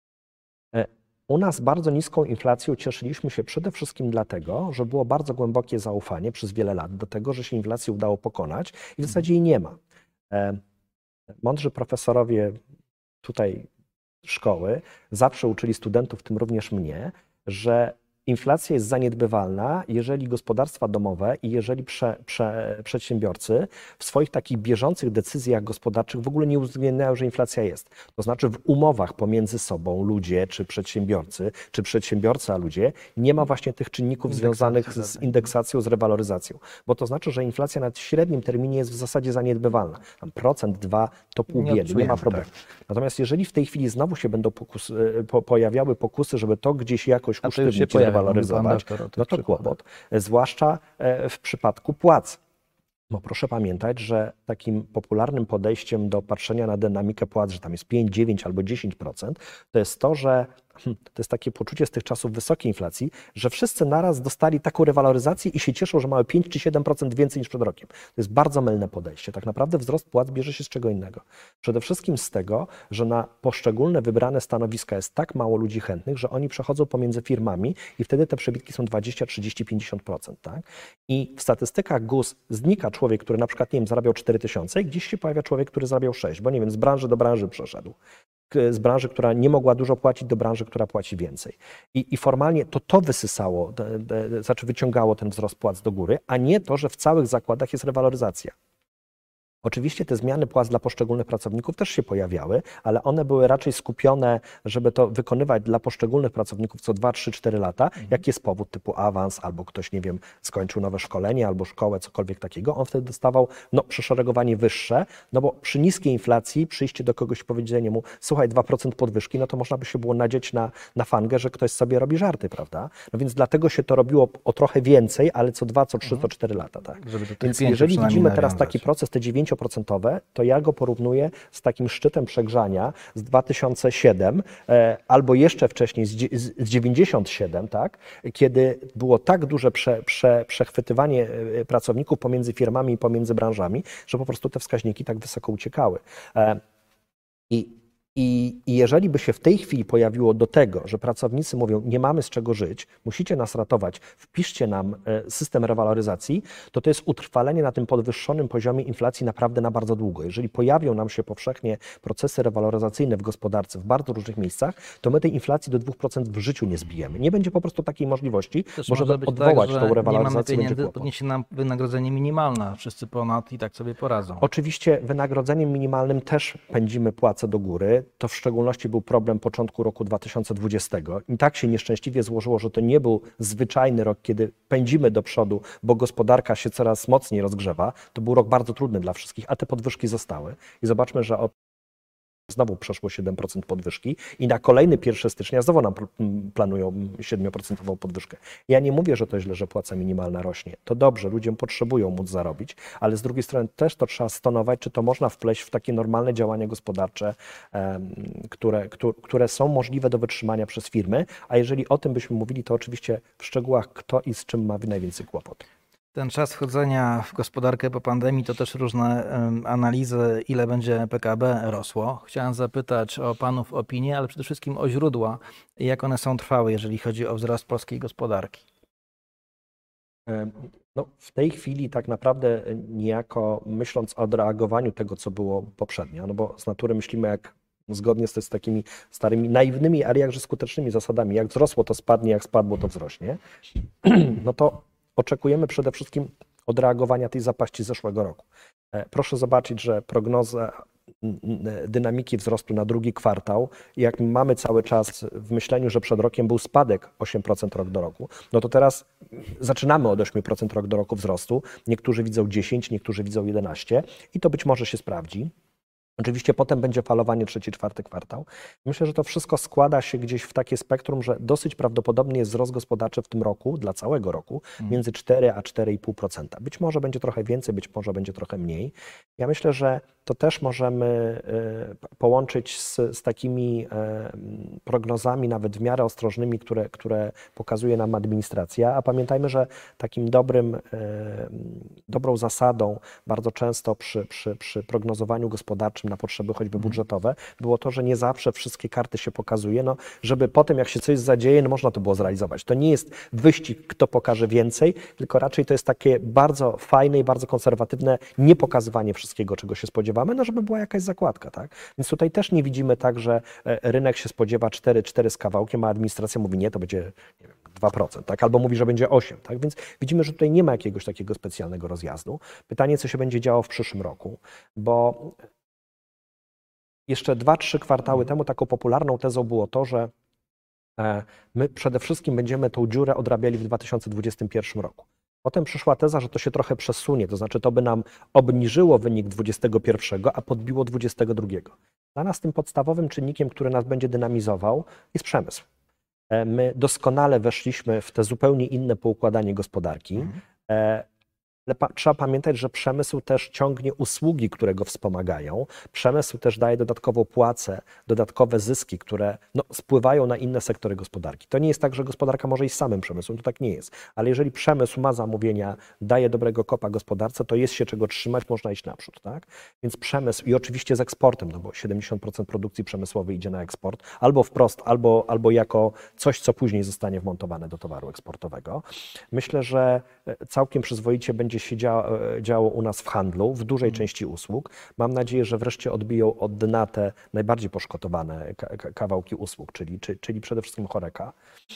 Speaker 2: U nas bardzo niską inflacją cieszyliśmy się przede wszystkim dlatego, że było bardzo głębokie zaufanie przez wiele lat do tego, że się inflację udało pokonać i w zasadzie jej nie ma. Mądrzy profesorowie tutaj szkoły zawsze uczyli studentów, w tym również mnie, że inflacja jest zaniedbywalna, jeżeli gospodarstwa domowe i jeżeli przedsiębiorcy w swoich takich bieżących decyzjach gospodarczych w ogóle nie uwzględniają, że inflacja jest. To znaczy w umowach pomiędzy sobą ludzie, czy przedsiębiorcy, czy przedsiębiorcy a ludzie, nie ma właśnie tych czynników związanych z indeksacją, z rewaloryzacją. Bo to znaczy, że inflacja na średnim terminie jest w zasadzie zaniedbywalna. Tam 1%, 2% to pół biedy, nie ma problemu. Tak. Natomiast jeżeli w tej chwili znowu się będą pojawiały pokusy, żeby to gdzieś jakoś usztywnić, waloryzować, no to kłopot, zwłaszcza w przypadku płac. No proszę pamiętać, że takim popularnym podejściem do patrzenia na dynamikę płac, że tam jest 5, 9 albo 10%, to jest to, że to jest takie poczucie z tych czasów wysokiej inflacji, że wszyscy naraz dostali taką rewaloryzację i się cieszą, że mają 5 czy 7% więcej niż przed rokiem. To jest bardzo mylne podejście. Tak naprawdę wzrost płac bierze się z czego innego. Przede wszystkim z tego, że na poszczególne wybrane stanowiska jest tak mało ludzi chętnych, że oni przechodzą pomiędzy firmami i wtedy te przebitki są 20, 30, 50%. Tak? I w statystykach GUS znika człowiek, który na przykład, nie wiem, zarabiał 4000 i gdzieś się pojawia człowiek, który zarabiał 6, bo nie wiem, z branży do branży przeszedł. Z branży, która nie mogła dużo płacić, do branży, która płaci więcej. I formalnie to wysysało, znaczy wyciągało ten wzrost płac do góry, a nie to, że w całych zakładach jest rewaloryzacja. Oczywiście te zmiany płac dla poszczególnych pracowników też się pojawiały, ale one były raczej skupione, żeby to wykonywać dla poszczególnych pracowników co 2, 3, 4 lata. Jak jest powód typu awans, albo ktoś, nie wiem, skończył nowe szkolenie, albo szkołę, cokolwiek takiego, on wtedy dostawał przeszeregowanie wyższe, no bo przy niskiej inflacji przyjście do kogoś i powiedzenie mu, słuchaj, 2% podwyżki, no to można by się było nadzieć na fangę, że ktoś sobie robi żarty, prawda? No więc dlatego się to robiło o trochę więcej, ale co 2, co 3, co 4 lata, tak? Więc jeżeli widzimy teraz taki proces, te 9%, to ja go porównuję z takim szczytem przegrzania z 2007 albo jeszcze wcześniej z 97, tak? Kiedy było tak duże przechwytywanie pracowników pomiędzy firmami i pomiędzy branżami, że po prostu te wskaźniki tak wysoko uciekały. I jeżeli by się w tej chwili pojawiło do tego, że pracownicy mówią, nie mamy z czego żyć, musicie nas ratować, wpiszcie nam system rewaloryzacji, to jest utrwalenie na tym podwyższonym poziomie inflacji naprawdę na bardzo długo. Jeżeli pojawią nam się powszechnie procesy rewaloryzacyjne w gospodarce w bardzo różnych miejscach, to my tej inflacji do 2% w życiu nie zbijemy. Nie będzie po prostu takiej możliwości, bo żeby odwołać tą rewaloryzację, będzie kłopot.
Speaker 1: Podniesie nam wynagrodzenie minimalne, wszyscy ponad i tak sobie poradzą.
Speaker 2: Oczywiście wynagrodzeniem minimalnym też pędzimy płace do góry. To w szczególności był problem początku roku 2020. I tak się nieszczęśliwie złożyło, że to nie był zwyczajny rok, kiedy pędzimy do przodu, bo gospodarka się coraz mocniej rozgrzewa. To był rok bardzo trudny dla wszystkich, a te podwyżki zostały. I zobaczmy, że znowu przeszło 7% podwyżki i na kolejny 1 stycznia znowu nam planują 7% podwyżkę. Ja nie mówię, że to źle, że płaca minimalna rośnie. To dobrze, ludzie potrzebują móc zarobić, ale z drugiej strony też to trzeba stonować, czy to można wpleść w takie normalne działania gospodarcze, które są możliwe do wytrzymania przez firmy, a jeżeli o tym byśmy mówili, to oczywiście w szczegółach kto i z czym ma najwięcej kłopot.
Speaker 1: Ten czas wchodzenia w gospodarkę po pandemii to też różne analizy, ile będzie PKB rosło. Chciałem zapytać o panów opinię, ale przede wszystkim o źródła, jak one są trwałe, jeżeli chodzi o wzrost polskiej gospodarki.
Speaker 2: No, w tej chwili tak naprawdę niejako myśląc o odreagowaniu tego, co było poprzednio, no bo z natury myślimy zgodnie z takimi starymi, naiwnymi, ale jakże skutecznymi zasadami. Jak wzrosło, to spadnie, jak spadło, to wzrośnie. No to oczekujemy przede wszystkim odreagowania tej zapaści z zeszłego roku. Proszę zobaczyć, że prognoza dynamiki wzrostu na drugi kwartał, jak mamy cały czas w myśleniu, że przed rokiem był spadek 8% rok do roku, no to teraz zaczynamy od 8% rok do roku wzrostu. Niektórzy widzą 10, niektórzy widzą 11 i to być może się sprawdzi. Oczywiście potem będzie falowanie trzeci, czwarty kwartał. Myślę, że to wszystko składa się gdzieś w takie spektrum, że dosyć prawdopodobnie jest wzrost gospodarczy w tym roku, dla całego roku, między 4 a 4,5%. Być może będzie trochę więcej, być może będzie trochę mniej. Ja myślę, że to też możemy połączyć z takimi prognozami, nawet w miarę ostrożnymi, które pokazuje nam administracja. A pamiętajmy, że takim dobrą zasadą bardzo często przy prognozowaniu gospodarczym na potrzeby choćby budżetowe było to, że nie zawsze wszystkie karty się pokazuje, no, żeby potem jak się coś zadzieje, no można to było zrealizować. To nie jest wyścig, kto pokaże więcej, tylko raczej to jest takie bardzo fajne i bardzo konserwatywne niepokazywanie wszystkiego, czego się spodziewamy, no żeby była jakaś zakładka, tak? Więc tutaj też nie widzimy tak, że rynek się spodziewa 4 z kawałkiem, a administracja mówi nie, to będzie nie wiem, 2%, tak? Albo mówi, że będzie 8%, tak? Więc widzimy, że tutaj nie ma jakiegoś takiego specjalnego rozjazdu. Pytanie, co się będzie działo w przyszłym roku, bo jeszcze 2-3 kwartały temu taką popularną tezą było to, że my przede wszystkim będziemy tą dziurę odrabiali w 2021 roku. Potem przyszła teza, że to się trochę przesunie, to znaczy to by nam obniżyło wynik 21, a podbiło 22. Dla nas tym podstawowym czynnikiem, który nas będzie dynamizował, jest przemysł. My doskonale weszliśmy w te zupełnie inne poukładanie gospodarki. Ale trzeba pamiętać, że przemysł też ciągnie usługi, które go wspomagają. Przemysł też daje dodatkową płacę, dodatkowe zyski, które spływają na inne sektory gospodarki. To nie jest tak, że gospodarka może iść samym przemysłem, to tak nie jest. Ale jeżeli przemysł ma zamówienia, daje dobrego kopa gospodarce, to jest się czego trzymać, można iść naprzód, tak? Więc przemysł i oczywiście z eksportem, no bo 70% produkcji przemysłowej idzie na eksport, albo wprost, albo jako coś, co później zostanie wmontowane do towaru eksportowego. Myślę, że całkiem przyzwoicie będzie się działo u nas w handlu, w dużej części usług. Mam nadzieję, że wreszcie odbiją od dna te najbardziej poszkodowane kawałki usług, czyli przede wszystkim Horeca.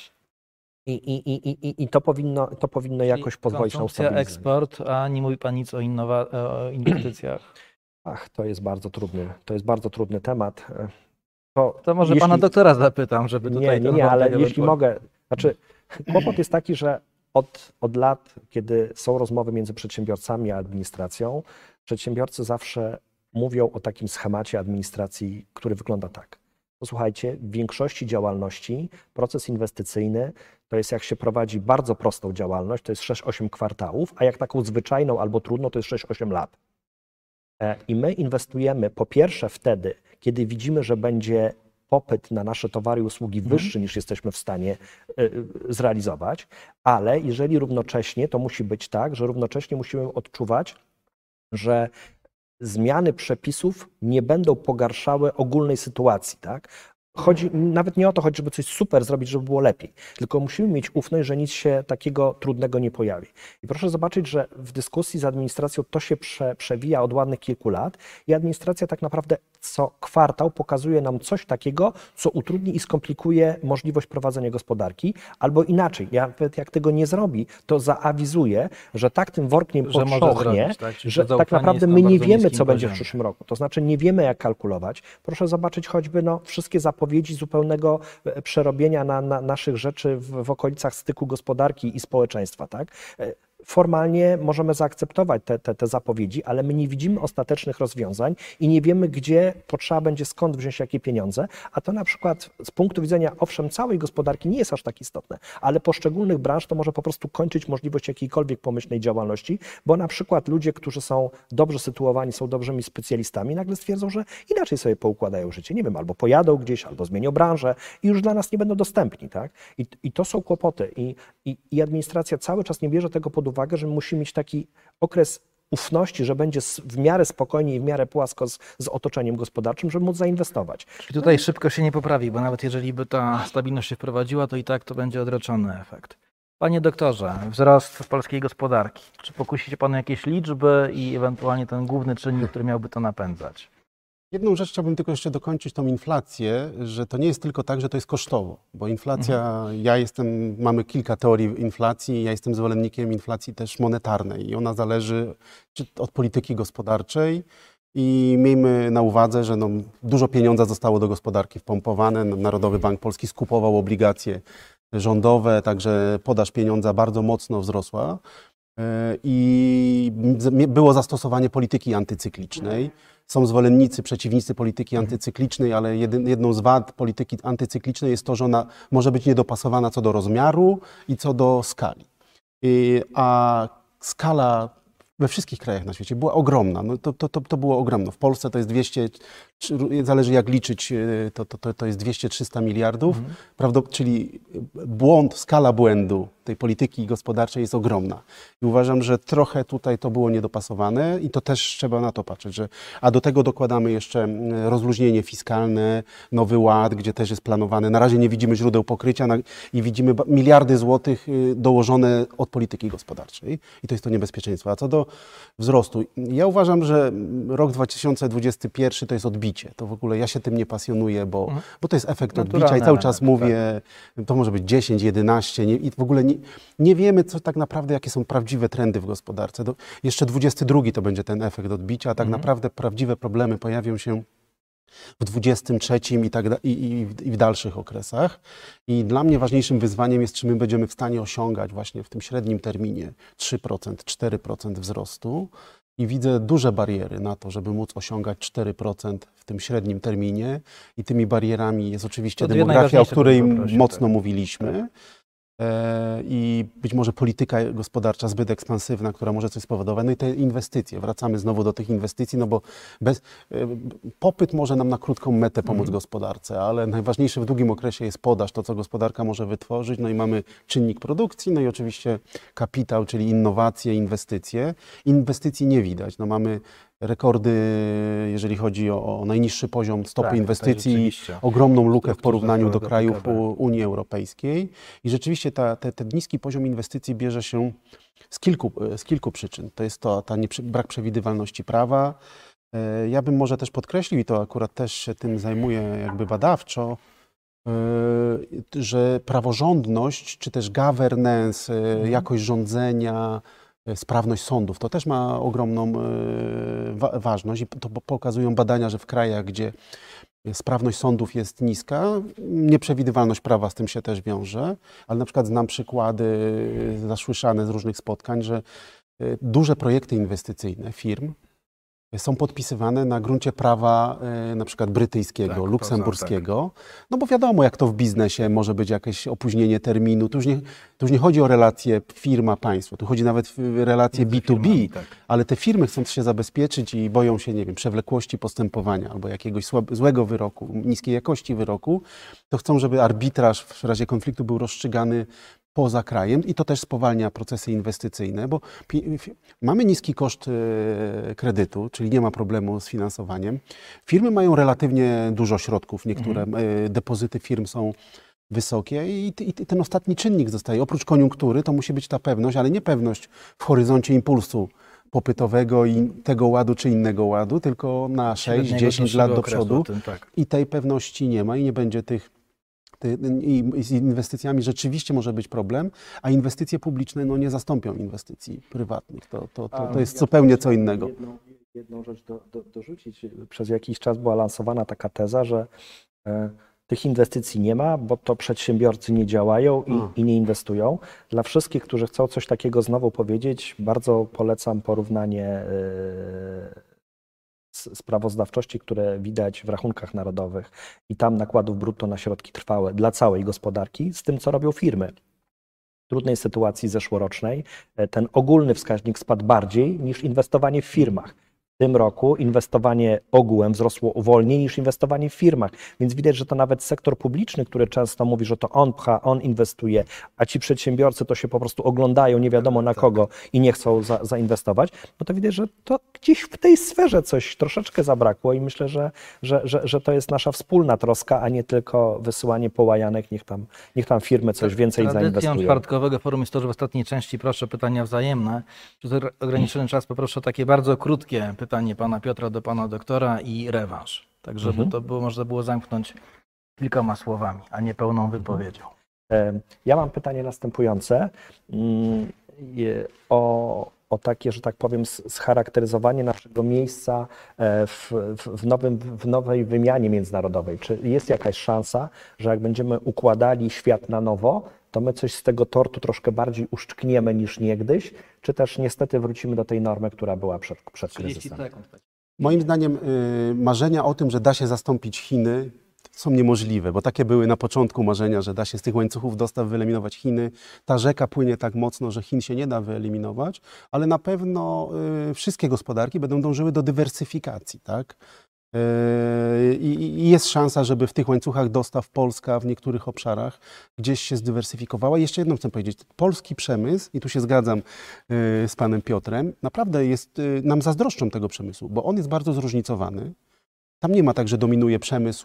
Speaker 2: I to powinno jakoś pozwolić na ustabilizację.
Speaker 1: Eksport, a nie mówi pan nic o inwestycjach.
Speaker 2: Ach, to jest bardzo trudny temat.
Speaker 1: To może pana doktora zapytam, żeby tutaj...
Speaker 2: Nie, ale jeśli mogę, znaczy kłopot jest taki, że od lat, kiedy są rozmowy między przedsiębiorcami a administracją, przedsiębiorcy zawsze mówią o takim schemacie administracji, który wygląda tak. Posłuchajcie, w większości działalności proces inwestycyjny to jest jak się prowadzi bardzo prostą działalność, to jest 6-8 kwartałów, a jak taką zwyczajną albo trudną to jest 6-8 lat. I my inwestujemy po pierwsze wtedy, kiedy widzimy, że będzie popyt na nasze towary i usługi wyższy niż jesteśmy w stanie zrealizować, ale jeżeli równocześnie, to musi być tak, że równocześnie musimy odczuwać, że zmiany przepisów nie będą pogarszały ogólnej sytuacji, tak? Chodzi nawet nie o to, żeby coś super zrobić, żeby było lepiej, tylko musimy mieć ufność, że nic się takiego trudnego nie pojawi. I proszę zobaczyć, że w dyskusji z administracją to się przewija od ładnych kilku lat i administracja tak naprawdę co kwartał pokazuje nam coś takiego, co utrudni i skomplikuje możliwość prowadzenia gospodarki, albo inaczej, nawet jak tego nie zrobi, to zaawizuje, że tak tym workiem potrząchnie, że tak naprawdę my nie wiemy, co będzie w przyszłym roku. To znaczy nie wiemy, jak kalkulować. Proszę zobaczyć choćby wszystkie zapowiedzi zupełnego przerobienia na naszych rzeczy w okolicach styku gospodarki i społeczeństwa, tak? Formalnie możemy zaakceptować te zapowiedzi, ale my nie widzimy ostatecznych rozwiązań i nie wiemy, gdzie potrzeba będzie skąd wziąć jakie pieniądze, a to na przykład z punktu widzenia, owszem, całej gospodarki nie jest aż tak istotne, ale poszczególnych branż to może po prostu kończyć możliwość jakiejkolwiek pomyślnej działalności, bo na przykład ludzie, którzy są dobrze sytuowani, są dobrymi specjalistami, nagle stwierdzą, że inaczej sobie poukładają życie, nie wiem, albo pojadą gdzieś, albo zmienią branżę i już dla nas nie będą dostępni, tak? I to są kłopoty i administracja cały czas nie bierze tego pod pod uwagę, że musimy mieć taki okres ufności, że będzie w miarę spokojnie i w miarę płasko z otoczeniem gospodarczym, żeby móc zainwestować.
Speaker 1: Czyli tutaj szybko się nie poprawi, bo nawet jeżeli by ta stabilność się wprowadziła, to i tak to będzie odroczony efekt. Panie doktorze, wzrost polskiej gospodarki. Czy pokusi się Pan o jakieś liczby i ewentualnie ten główny czynnik, który miałby to napędzać?
Speaker 3: Jedną rzecz chciałbym tylko jeszcze dokończyć, tą inflację, że to nie jest tylko tak, że to jest kosztowo, bo inflacja, mamy kilka teorii inflacji, ja jestem zwolennikiem inflacji też monetarnej i ona zależy od polityki gospodarczej i miejmy na uwadze, że dużo pieniądza zostało do gospodarki wpompowane, Narodowy Bank Polski skupował obligacje rządowe, także podaż pieniądza bardzo mocno wzrosła i było zastosowanie polityki antycyklicznej. Są zwolennicy, przeciwnicy polityki antycyklicznej, ale jedną z wad polityki antycyklicznej jest to, że ona może być niedopasowana co do rozmiaru i co do skali. A skala we wszystkich krajach na świecie była ogromna. No to było ogromne. W Polsce to jest 200, zależy jak liczyć, to jest 200-300 miliardów, czyli skala błędu tej polityki gospodarczej jest ogromna. I uważam, że trochę tutaj to było niedopasowane i to też trzeba na to patrzeć. A do tego dokładamy jeszcze rozluźnienie fiskalne, Nowy Ład, gdzie też jest planowane. Na razie nie widzimy źródeł pokrycia i widzimy miliardy złotych dołożone od polityki gospodarczej. I to jest to niebezpieczeństwo. A co do wzrostu, ja uważam, że rok 2021 to jest odbicie. To w ogóle ja się tym nie pasjonuję, bo to jest efekt odbicia i cały czas mówię, to może być 10, 11 i w ogóle nie wiemy, co tak naprawdę, jakie są prawdziwe trendy w gospodarce. Jeszcze 22 to będzie ten efekt odbicia, a tak naprawdę prawdziwe problemy pojawią się w 23 i w dalszych okresach. I dla mnie ważniejszym wyzwaniem jest, czy my będziemy w stanie osiągać właśnie w tym średnim terminie 3%, 4% wzrostu. I widzę duże bariery na to, żeby móc osiągać 4% w tym średnim terminie. I tymi barierami jest oczywiście demografia, o której mocno mówiliśmy. I być może polityka gospodarcza zbyt ekspansywna, która może coś spowodować. No i te inwestycje. Wracamy znowu do tych inwestycji, no bo popyt może nam na krótką metę pomóc gospodarce, ale najważniejsze w długim okresie jest podaż, to co gospodarka może wytworzyć. No i mamy czynnik produkcji, no i oczywiście kapitał, czyli innowacje, inwestycje. Inwestycji nie widać. No mamy rekordy, jeżeli chodzi o najniższy poziom stopy inwestycji, ogromną lukę w porównaniu do krajów Unii Europejskiej. I rzeczywiście ten niski poziom inwestycji bierze się z kilku przyczyn. To jest brak przewidywalności prawa. Ja bym może też podkreślił, i to akurat też się tym zajmuję jakby badawczo, że praworządność, czy też governance, jakość rządzenia, sprawność sądów, to też ma ogromną ważność i to pokazują badania, że w krajach, gdzie sprawność sądów jest niska, nieprzewidywalność prawa z tym się też wiąże, ale na przykład znam przykłady zasłyszane z różnych spotkań, że duże projekty inwestycyjne firm są podpisywane na gruncie prawa na przykład brytyjskiego, luksemburskiego, no bo wiadomo, jak to w biznesie może być jakieś opóźnienie terminu. Tu już nie chodzi o relacje firma-państwo, tu chodzi nawet o relacje B2B, ale te firmy chcąc się zabezpieczyć i boją się, nie wiem, przewlekłości postępowania albo jakiegoś złego wyroku, niskiej jakości wyroku, to chcą, żeby arbitraż w razie konfliktu był rozstrzygany poza krajem i to też spowalnia procesy inwestycyjne, bo mamy niski koszt kredytu, czyli nie ma problemu z finansowaniem. Firmy mają relatywnie dużo środków, niektóre depozyty firm są wysokie i ten ostatni czynnik zostaje. Oprócz koniunktury to musi być ta pewność, ale nie pewność w horyzoncie impulsu popytowego i tego ładu czy innego ładu, tylko na 6-10 lat do przodu i tej pewności nie ma i nie będzie i z inwestycjami rzeczywiście może być problem, a inwestycje publiczne nie zastąpią inwestycji prywatnych. To jest zupełnie co innego.
Speaker 2: Jedną rzecz dorzucić. Przez jakiś czas była lansowana taka teza, że tych inwestycji nie ma, bo to przedsiębiorcy nie działają i nie inwestują. Dla wszystkich, którzy chcą coś takiego znowu powiedzieć, bardzo polecam porównanie sprawozdawczości, które widać w rachunkach narodowych i tam nakładów brutto na środki trwałe dla całej gospodarki z tym, co robią firmy. W trudnej sytuacji zeszłorocznej ten ogólny wskaźnik spadł bardziej niż inwestowanie w firmach. W tym roku inwestowanie ogółem wzrosło wolniej niż inwestowanie w firmach, więc widać, że to nawet sektor publiczny, który często mówi, że to on pcha, on inwestuje, a ci przedsiębiorcy to się po prostu oglądają nie wiadomo na kogo i nie chcą zainwestować, no to widać, że to gdzieś w tej sferze coś troszeczkę zabrakło i myślę, że to jest nasza wspólna troska, a nie tylko wysyłanie połajanek, niech tam firmy coś więcej zainwestują.
Speaker 1: Tradycją czwartkowego forum jest to, że w ostatniej części proszę pytania wzajemne. Przez ograniczony czas poproszę o takie bardzo krótkie pytanie pana Piotra do pana doktora i rewanż. Tak, żeby to było, można było zamknąć kilkoma słowami, a nie pełną wypowiedzią.
Speaker 2: Ja mam pytanie następujące o takie, że tak powiem, scharakteryzowanie naszego miejsca w nowej wymianie międzynarodowej. Czy jest jakaś szansa, że jak będziemy układali świat na nowo, to my coś z tego tortu troszkę bardziej uszczkniemy niż niegdyś, czy też niestety wrócimy do tej normy, która była przed kryzysem?
Speaker 3: Moim zdaniem marzenia o tym, że da się zastąpić Chiny, są niemożliwe, bo takie były na początku marzenia, że da się z tych łańcuchów dostaw wyeliminować Chiny. Ta rzeka płynie tak mocno, że Chin się nie da wyeliminować, ale na pewno wszystkie gospodarki będą dążyły do dywersyfikacji, tak? I jest szansa, żeby w tych łańcuchach dostaw Polska w niektórych obszarach gdzieś się zdywersyfikowała. I jeszcze jedno chcę powiedzieć. Polski przemysł, i tu się zgadzam z panem Piotrem, naprawdę nam zazdroszczą tego przemysłu, bo on jest bardzo zróżnicowany. Tam nie ma tak, że dominuje przemysł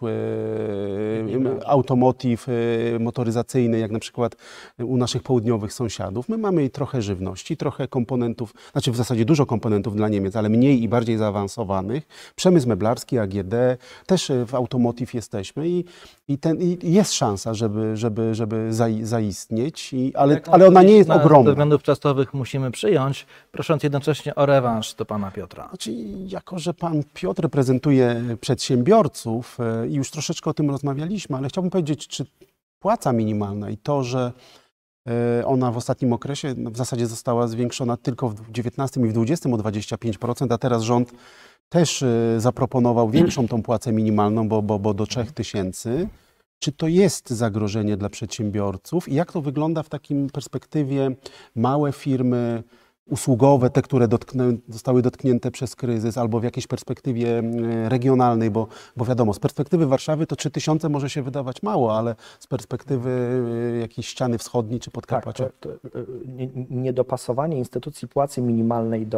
Speaker 3: automotive, motoryzacyjny, jak na przykład u naszych południowych sąsiadów. My mamy trochę żywności, trochę komponentów, znaczy w zasadzie dużo komponentów dla Niemiec, ale mniej i bardziej zaawansowanych. Przemysł meblarski, AGD, też w automotive jesteśmy i jest szansa, żeby zaistnieć, ale ona nie jest ogromna.
Speaker 1: Ze względów czasowych musimy przyjąć, prosząc jednocześnie o rewanż do pana Piotra.
Speaker 3: Znaczy, jako że pan Piotr reprezentuje przedsiębiorców i już troszeczkę o tym rozmawialiśmy, ale chciałbym powiedzieć, czy płaca minimalna i to, że ona w ostatnim okresie w zasadzie została zwiększona tylko w 2019 i w 2020 o 25%, a teraz rząd też zaproponował większą tą płacę minimalną, bo do 3000. Czy to jest zagrożenie dla przedsiębiorców i jak to wygląda w takim perspektywie małe firmy usługowe, te, które zostały dotknięte przez kryzys, albo w jakiejś perspektywie regionalnej, bo wiadomo, z perspektywy Warszawy to 3000 może się wydawać mało, ale z perspektywy jakiejś ściany wschodniej czy Podkarpacia.
Speaker 2: Tak, niedopasowanie instytucji płacy minimalnej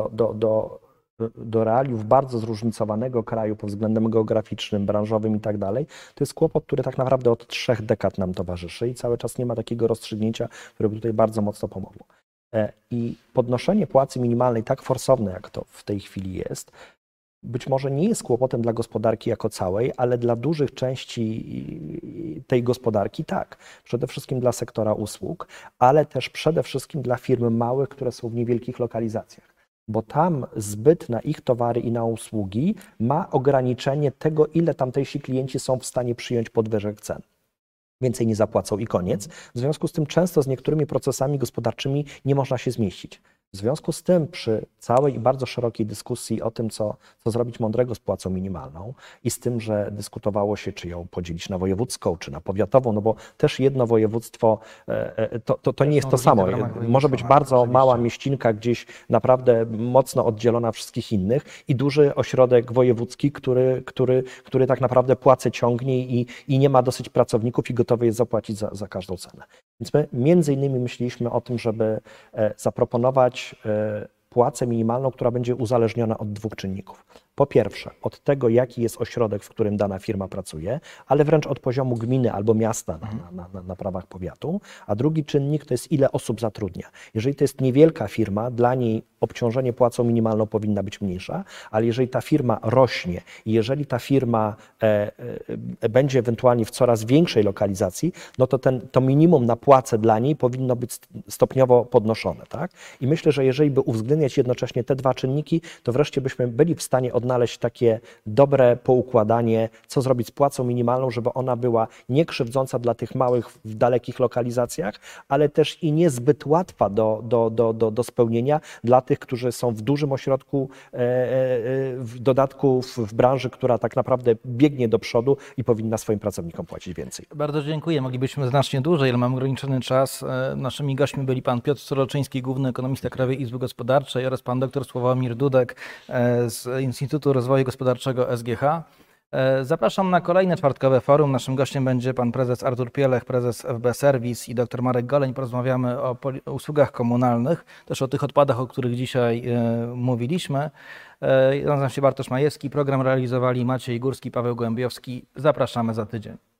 Speaker 2: do realiów bardzo zróżnicowanego kraju pod względem geograficznym, branżowym i tak dalej, to jest kłopot, który tak naprawdę od 3 dekad nam towarzyszy i cały czas nie ma takiego rozstrzygnięcia, które by tutaj bardzo mocno pomogło. I podnoszenie płacy minimalnej tak forsowne, jak to w tej chwili jest, być może nie jest kłopotem dla gospodarki jako całej, ale dla dużych części tej gospodarki tak. Przede wszystkim dla sektora usług, ale też przede wszystkim dla firm małych, które są w niewielkich lokalizacjach. Bo tam zbyt na ich towary i na usługi ma ograniczenie tego, ile tamtejsi klienci są w stanie przyjąć podwyżek cen. Więcej nie zapłacą i koniec. W związku z tym często z niektórymi procesami gospodarczymi nie można się zmieścić. W związku z tym przy całej i bardzo szerokiej dyskusji o tym, co zrobić mądrego z płacą minimalną i z tym, że dyskutowało się, czy ją podzielić na wojewódzką, czy na powiatową, no bo też jedno województwo to nie jest to samo. Może być bardzo mała mieścinka gdzieś naprawdę mocno oddzielona wszystkich innych i duży ośrodek wojewódzki, który tak naprawdę płacę ciągnie i nie ma dosyć pracowników i gotowy jest zapłacić za każdą cenę. Więc my między innymi myśleliśmy o tym, żeby zaproponować płacę minimalną, która będzie uzależniona od 2 czynników. Po pierwsze, od tego, jaki jest ośrodek, w którym dana firma pracuje, ale wręcz od poziomu gminy albo miasta na prawach powiatu. A drugi czynnik to jest, ile osób zatrudnia. Jeżeli to jest niewielka firma, dla niej obciążenie płacą minimalną powinna być mniejsza, ale jeżeli ta firma rośnie i jeżeli ta firma będzie ewentualnie w coraz większej lokalizacji, no to to minimum na płacę dla niej powinno być stopniowo podnoszone. Tak? I myślę, że jeżeli by uwzględniać jednocześnie te 2 czynniki, to wreszcie byśmy byli w stanie odnaleźć odnaleźć takie dobre poukładanie, co zrobić z płacą minimalną, żeby ona była nie krzywdząca dla tych małych w dalekich lokalizacjach, ale też i niezbyt łatwa do spełnienia dla tych, którzy są w dużym ośrodku, w dodatku w branży, która tak naprawdę biegnie do przodu i powinna swoim pracownikom płacić więcej.
Speaker 1: Bardzo dziękuję. Moglibyśmy znacznie dłużej, ale mamy ograniczony czas. Naszymi gośćmi byli pan Piotr Soroczyński, główny ekonomista Krajowej Izby Gospodarczej, oraz pan dr Sławomir Dudek z Instytutu Rozwoju Gospodarczego SGH. Zapraszam na kolejne czwartkowe forum. Naszym gościem będzie pan prezes Artur Pielech, prezes FB Serwis, i dr Marek Goleń. Porozmawiamy o usługach komunalnych, też o tych odpadach, o których dzisiaj mówiliśmy. Nazywam się Bartosz Majewski. Program realizowali Maciej Górski, Paweł Głębiowski. Zapraszamy za tydzień.